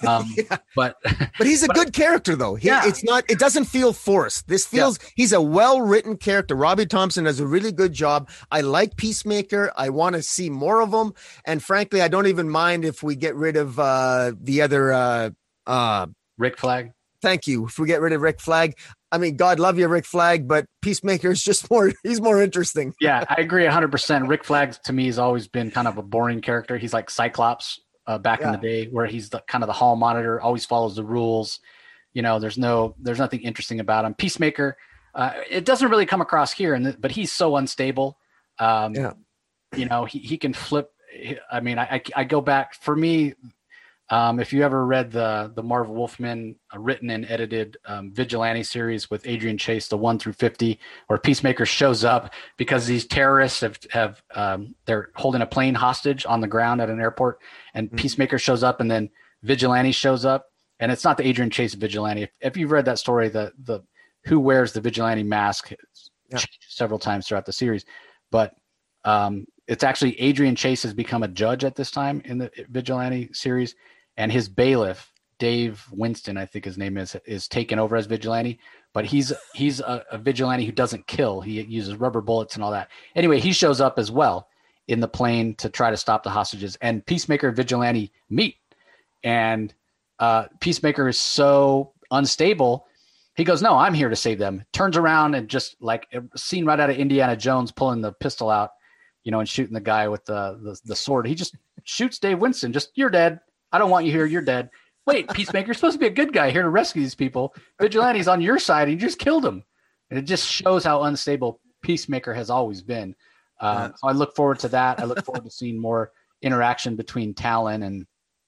But he's a good character, though. It doesn't feel forced. This feels he's a well-written character. Robbie Thompson does a really good job. I like Peacemaker. I want to see more of him. And frankly, I don't even mind if we get rid of the other Rick Flag. Thank you. If we get rid of Rick Flag, I mean, God love you, Rick Flag, but Peacemaker is just he's more interesting. Yeah, I agree 100%. Rick Flag to me has always been kind of a boring character. He's like Cyclops back in the day, where he's kind of the hall monitor, always follows the rules. You know, there's nothing interesting about him. Peacemaker, it doesn't really come across here, but he's so unstable. You know, he can flip. I mean, I go back, for me, if you ever read the Marv Wolfman written and edited Vigilante series with Adrian Chase, the 1 through 50, where Peacemaker shows up because these terrorists have they're holding a plane hostage on the ground at an airport, and Peacemaker shows up, and then Vigilante shows up, and it's not the Adrian Chase Vigilante. If you've read that story, the who wears the Vigilante mask several times throughout the series, but it's actually Adrian Chase has become a judge at this time in the Vigilante series. And his bailiff, Dave Winston, I think his name is taken over as Vigilante, but he's a Vigilante who doesn't kill. He uses rubber bullets and all that. Anyway, he shows up as well in the plane to try to stop the hostages, and Peacemaker and Vigilante meet. And Peacemaker is so unstable. He goes, "No, I'm here to save them." Turns around and just like a scene right out of Indiana Jones, pulling the pistol out, you know, and shooting the guy with the sword. He just shoots Dave Winston. Just, "You're dead. I don't want you here. You're dead." Wait, Peacemaker, you're supposed to be a good guy here to rescue these people. Vigilante's on your side, and you just killed him. And it just shows how unstable Peacemaker has always been. So I look forward to that. I look forward to seeing more interaction between Talon and,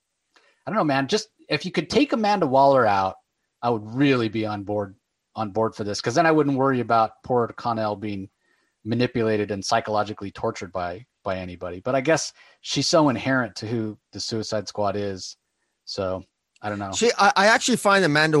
I don't know, man, just if you could take Amanda Waller out, I would really be on board for this, because then I wouldn't worry about poor Connell being manipulated and psychologically tortured by anybody. But I guess she's so inherent to who the Suicide Squad is. So I don't know. I actually find Amanda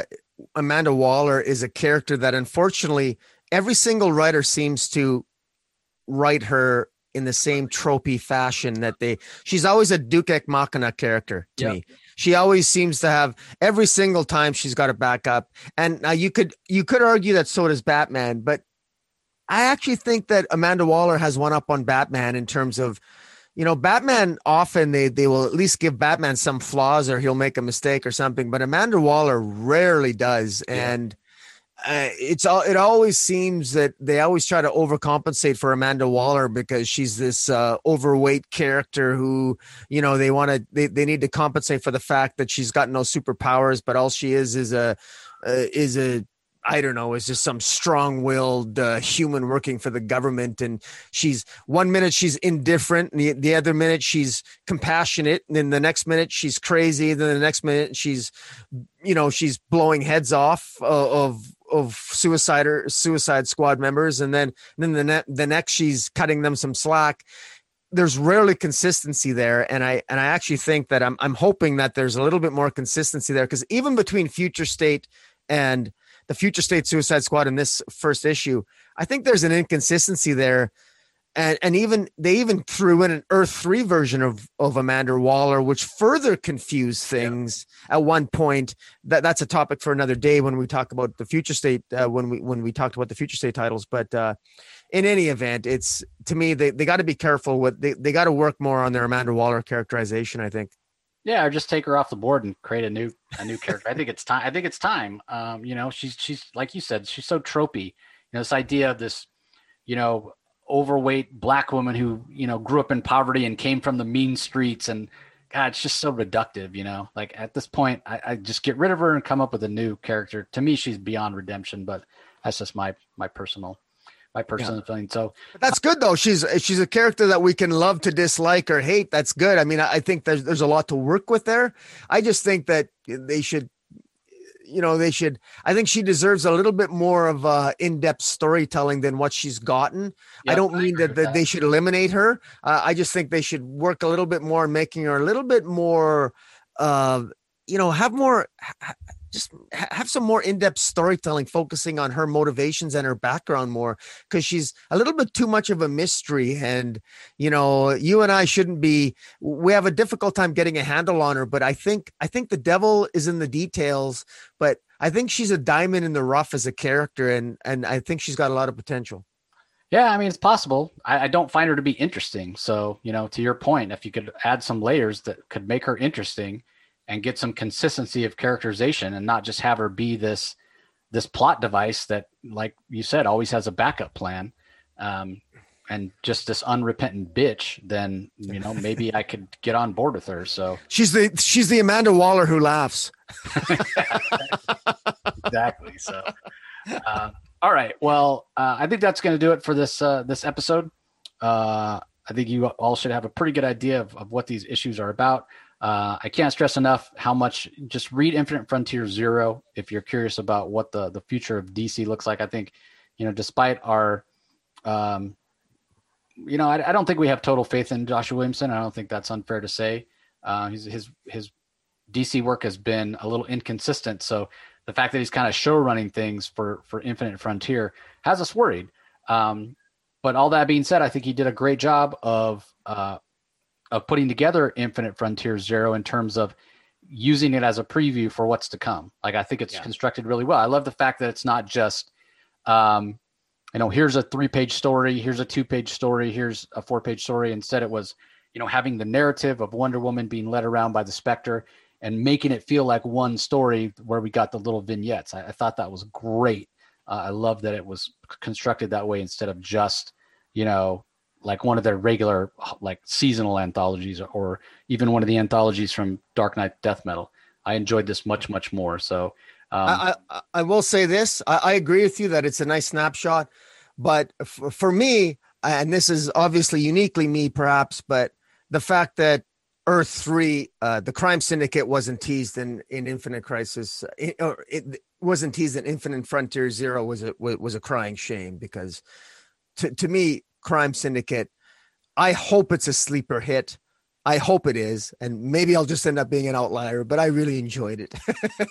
Waller is a character that, unfortunately, every single writer seems to write her in the same tropey fashion that she's always a Duke Ex Machina character to me. She always seems to have, every single time she's got to back up. And now you could argue that so does Batman, but I actually think that Amanda Waller has one up on Batman in terms of, you know, Batman often they will at least give Batman some flaws, or he'll make a mistake or something, but Amanda Waller rarely does. Yeah. And it always seems that they always try to overcompensate for Amanda Waller, because she's this overweight character who, you know, they need to compensate for the fact that she's got no superpowers, but all she is a I don't know, is just some strong-willed human working for the government. And she's, one minute she's indifferent, and the other minute she's compassionate, and then the next minute she's crazy, then the next minute she's blowing heads off of Suicide Squad members, and then the next she's cutting them some slack. There's rarely consistency there, and I actually think that I'm hoping that there's a little bit more consistency there, because even between Future State and the Future State Suicide Squad in this first issue, I think there's an inconsistency there. and even they even threw in an Earth 3 version of Amanda Waller, which further confused things at one point. That's a topic for another day when we talk about the future state, when we talked about the future state titles. But in any event, it's, to me, they got to be careful with, they got to work more on their Amanda Waller characterization, I think. Yeah, or just take her off the board and create a new character. I think it's time. She's like you said, she's so tropey. This idea of this, overweight black woman who, grew up in poverty and came from the mean streets, and God, it's just so reductive, like at this point, I just get rid of her and come up with a new character. To me, she's beyond redemption, but that's just my personal feeling. So but that's good though. She's a character that we can love to dislike or hate. That's good. I mean, I think there's a lot to work with there. I just think that they should, I think she deserves a little bit more of in-depth storytelling than what she's gotten. Yep, I don't mean that they should eliminate her. I just think they should work a little bit more on making her a little bit more, have some more in-depth storytelling, focusing on her motivations and her background more, because she's a little bit too much of a mystery. And, you and I we have a difficult time getting a handle on her, but I think the devil is in the details, but I think she's a diamond in the rough as a character. And I think she's got a lot of potential. Yeah. I mean, it's possible. I don't find her to be interesting. So, to your point, if you could add some layers that could make her interesting and get some consistency of characterization, and not just have her be this plot device that, like you said, always has a backup plan, and just this unrepentant bitch, then, maybe I could get on board with her. So she's the Amanda Waller who laughs. Exactly. So, all right. Well, I think that's going to do it for this episode. I think you all should have a pretty good idea of what these issues are about. I can't stress enough how much, just read Infinite Frontier 0 if you're curious about what the future of DC looks like. I think, despite our, I don't think we have total faith in Joshua Williamson. I don't think that's unfair to say. His DC work has been a little inconsistent. So the fact that he's kind of show running things for Infinite Frontier has us worried. But all that being said, I think he did a great job of putting together Infinite Frontier 0 in terms of using it as a preview for what's to come. Like, I think it's constructed really well. I love the fact that it's not just, here's a 3-page story, here's a 2-page story, here's a 4-page story. Instead, it was, having the narrative of Wonder Woman being led around by the Spectre and making it feel like one story where we got the little vignettes. I thought that was great. I love that it was constructed that way instead of just, like one of their regular, like, seasonal anthologies, or even one of the anthologies from Dark Knight Death Metal. I enjoyed this much, much more. So I will say this. I agree with you that it's a nice snapshot, but for me, and this is obviously uniquely me perhaps, but the fact that Earth 3, the crime syndicate wasn't teased in Infinite Crisis, it wasn't teased in Infinite Frontier 0 was a crying shame, because to me, Crime Syndicate, I hope it's a sleeper hit. I hope it is, and maybe I'll just end up being an outlier, but I really enjoyed it.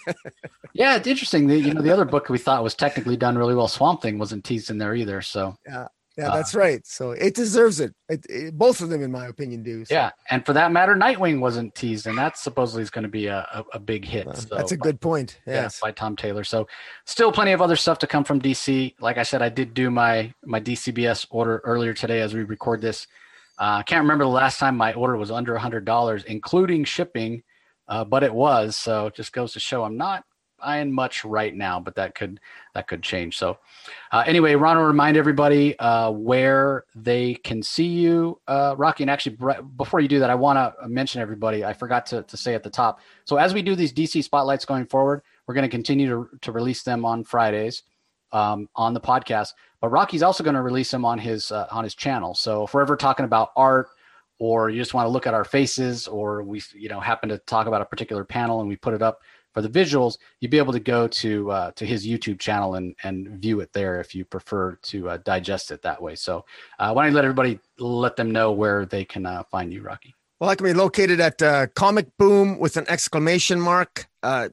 Yeah, it's interesting. The other book we thought was technically done really well, Swamp Thing, wasn't teased in there either. So yeah, that's right. So it deserves it. Both of them, in my opinion, do. So. Yeah, and for that matter, Nightwing wasn't teased, and that supposedly is going to be a big hit. So, that's a good point. Yes. Yeah, by Tom Taylor. So still plenty of other stuff to come from DC. Like I said, I did do my DCBS order earlier today as we record this. I can't remember the last time my order was under $100, including shipping, but it was. So it just goes to show I'm not buying much right now, but that could change. So anyway, Ron will remind everybody where they can see you, Rocky. And actually, before you do that, I want to mention everybody. I forgot to say at the top. So as we do these DC spotlights going forward, we're going to continue to release them on Fridays on the podcast. But Rocky's also going to release them on his channel. So if we're ever talking about art, or you just want to look at our faces, or we happen to talk about a particular panel and we put it up for the visuals, you'd be able to go to his YouTube channel and view it there if you prefer to digest it that way. So why don't you let them know where they can find you, Rocky? Well, I can be located at Comic Boom with an exclamation mark on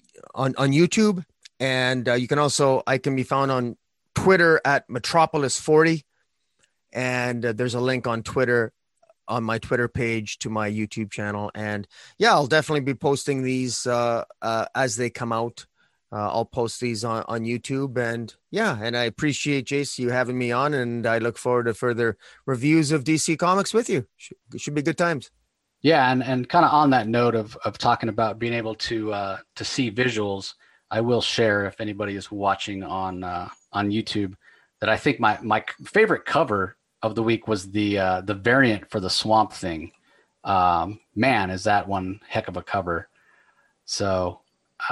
YouTube. And I can be found on Twitter at Metropolis40. And there's a link on Twitter, on my Twitter page, to my YouTube channel. And yeah, I'll definitely be posting these as they come out. I'll post these on YouTube. And yeah, and I appreciate, Jace, you having me on, and I look forward to further reviews of DC Comics with you. Should be good times. Yeah, and kind of on that note of talking about being able to see visuals, I will share, if anybody is watching on YouTube, that I think my favorite cover of the week was the variant for the Swamp Thing. Man, is that one heck of a cover. So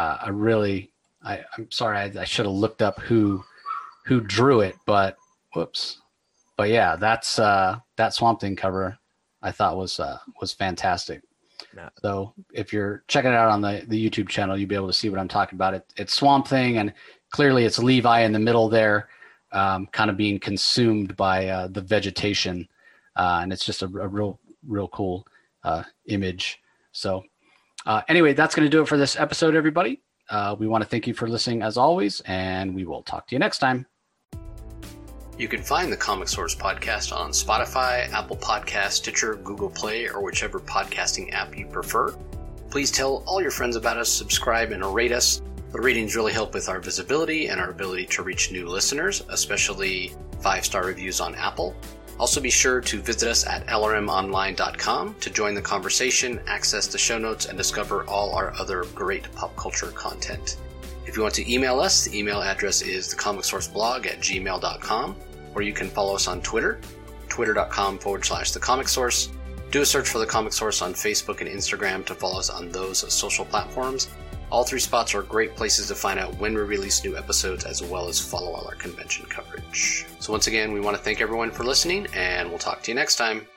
I'm sorry, I should have looked up who drew it, but whoops. But yeah, that's that Swamp Thing cover I thought was fantastic. Yeah. So if you're checking it out on the YouTube channel, you'll be able to see what I'm talking about. It's Swamp Thing, and clearly it's Levi in the middle there, kind of being consumed by the vegetation, and it's just a real cool image. So anyway, that's going to do it for this episode, everybody. We want to thank you for listening as always, and we will talk to you next time. You can find the Comic Source podcast on Spotify, Apple Podcasts, Stitcher, Google Play, or whichever podcasting app you prefer. Please tell all your friends about us, subscribe, and rate us. The ratings really help with our visibility and our ability to reach new listeners, especially 5-star reviews on Apple. Also be sure to visit us at lrmonline.com to join the conversation, access the show notes, and discover all our other great pop culture content. If you want to email us, the email address is thecomicsourceblog@gmail.com, or you can follow us on Twitter, twitter.com/thecomicsource. Do a search for The Comic Source on Facebook and Instagram to follow us on those social platforms. All 3 spots are great places to find out when we release new episodes, as well as follow all our convention coverage. So once again, we want to thank everyone for listening, and we'll talk to you next time.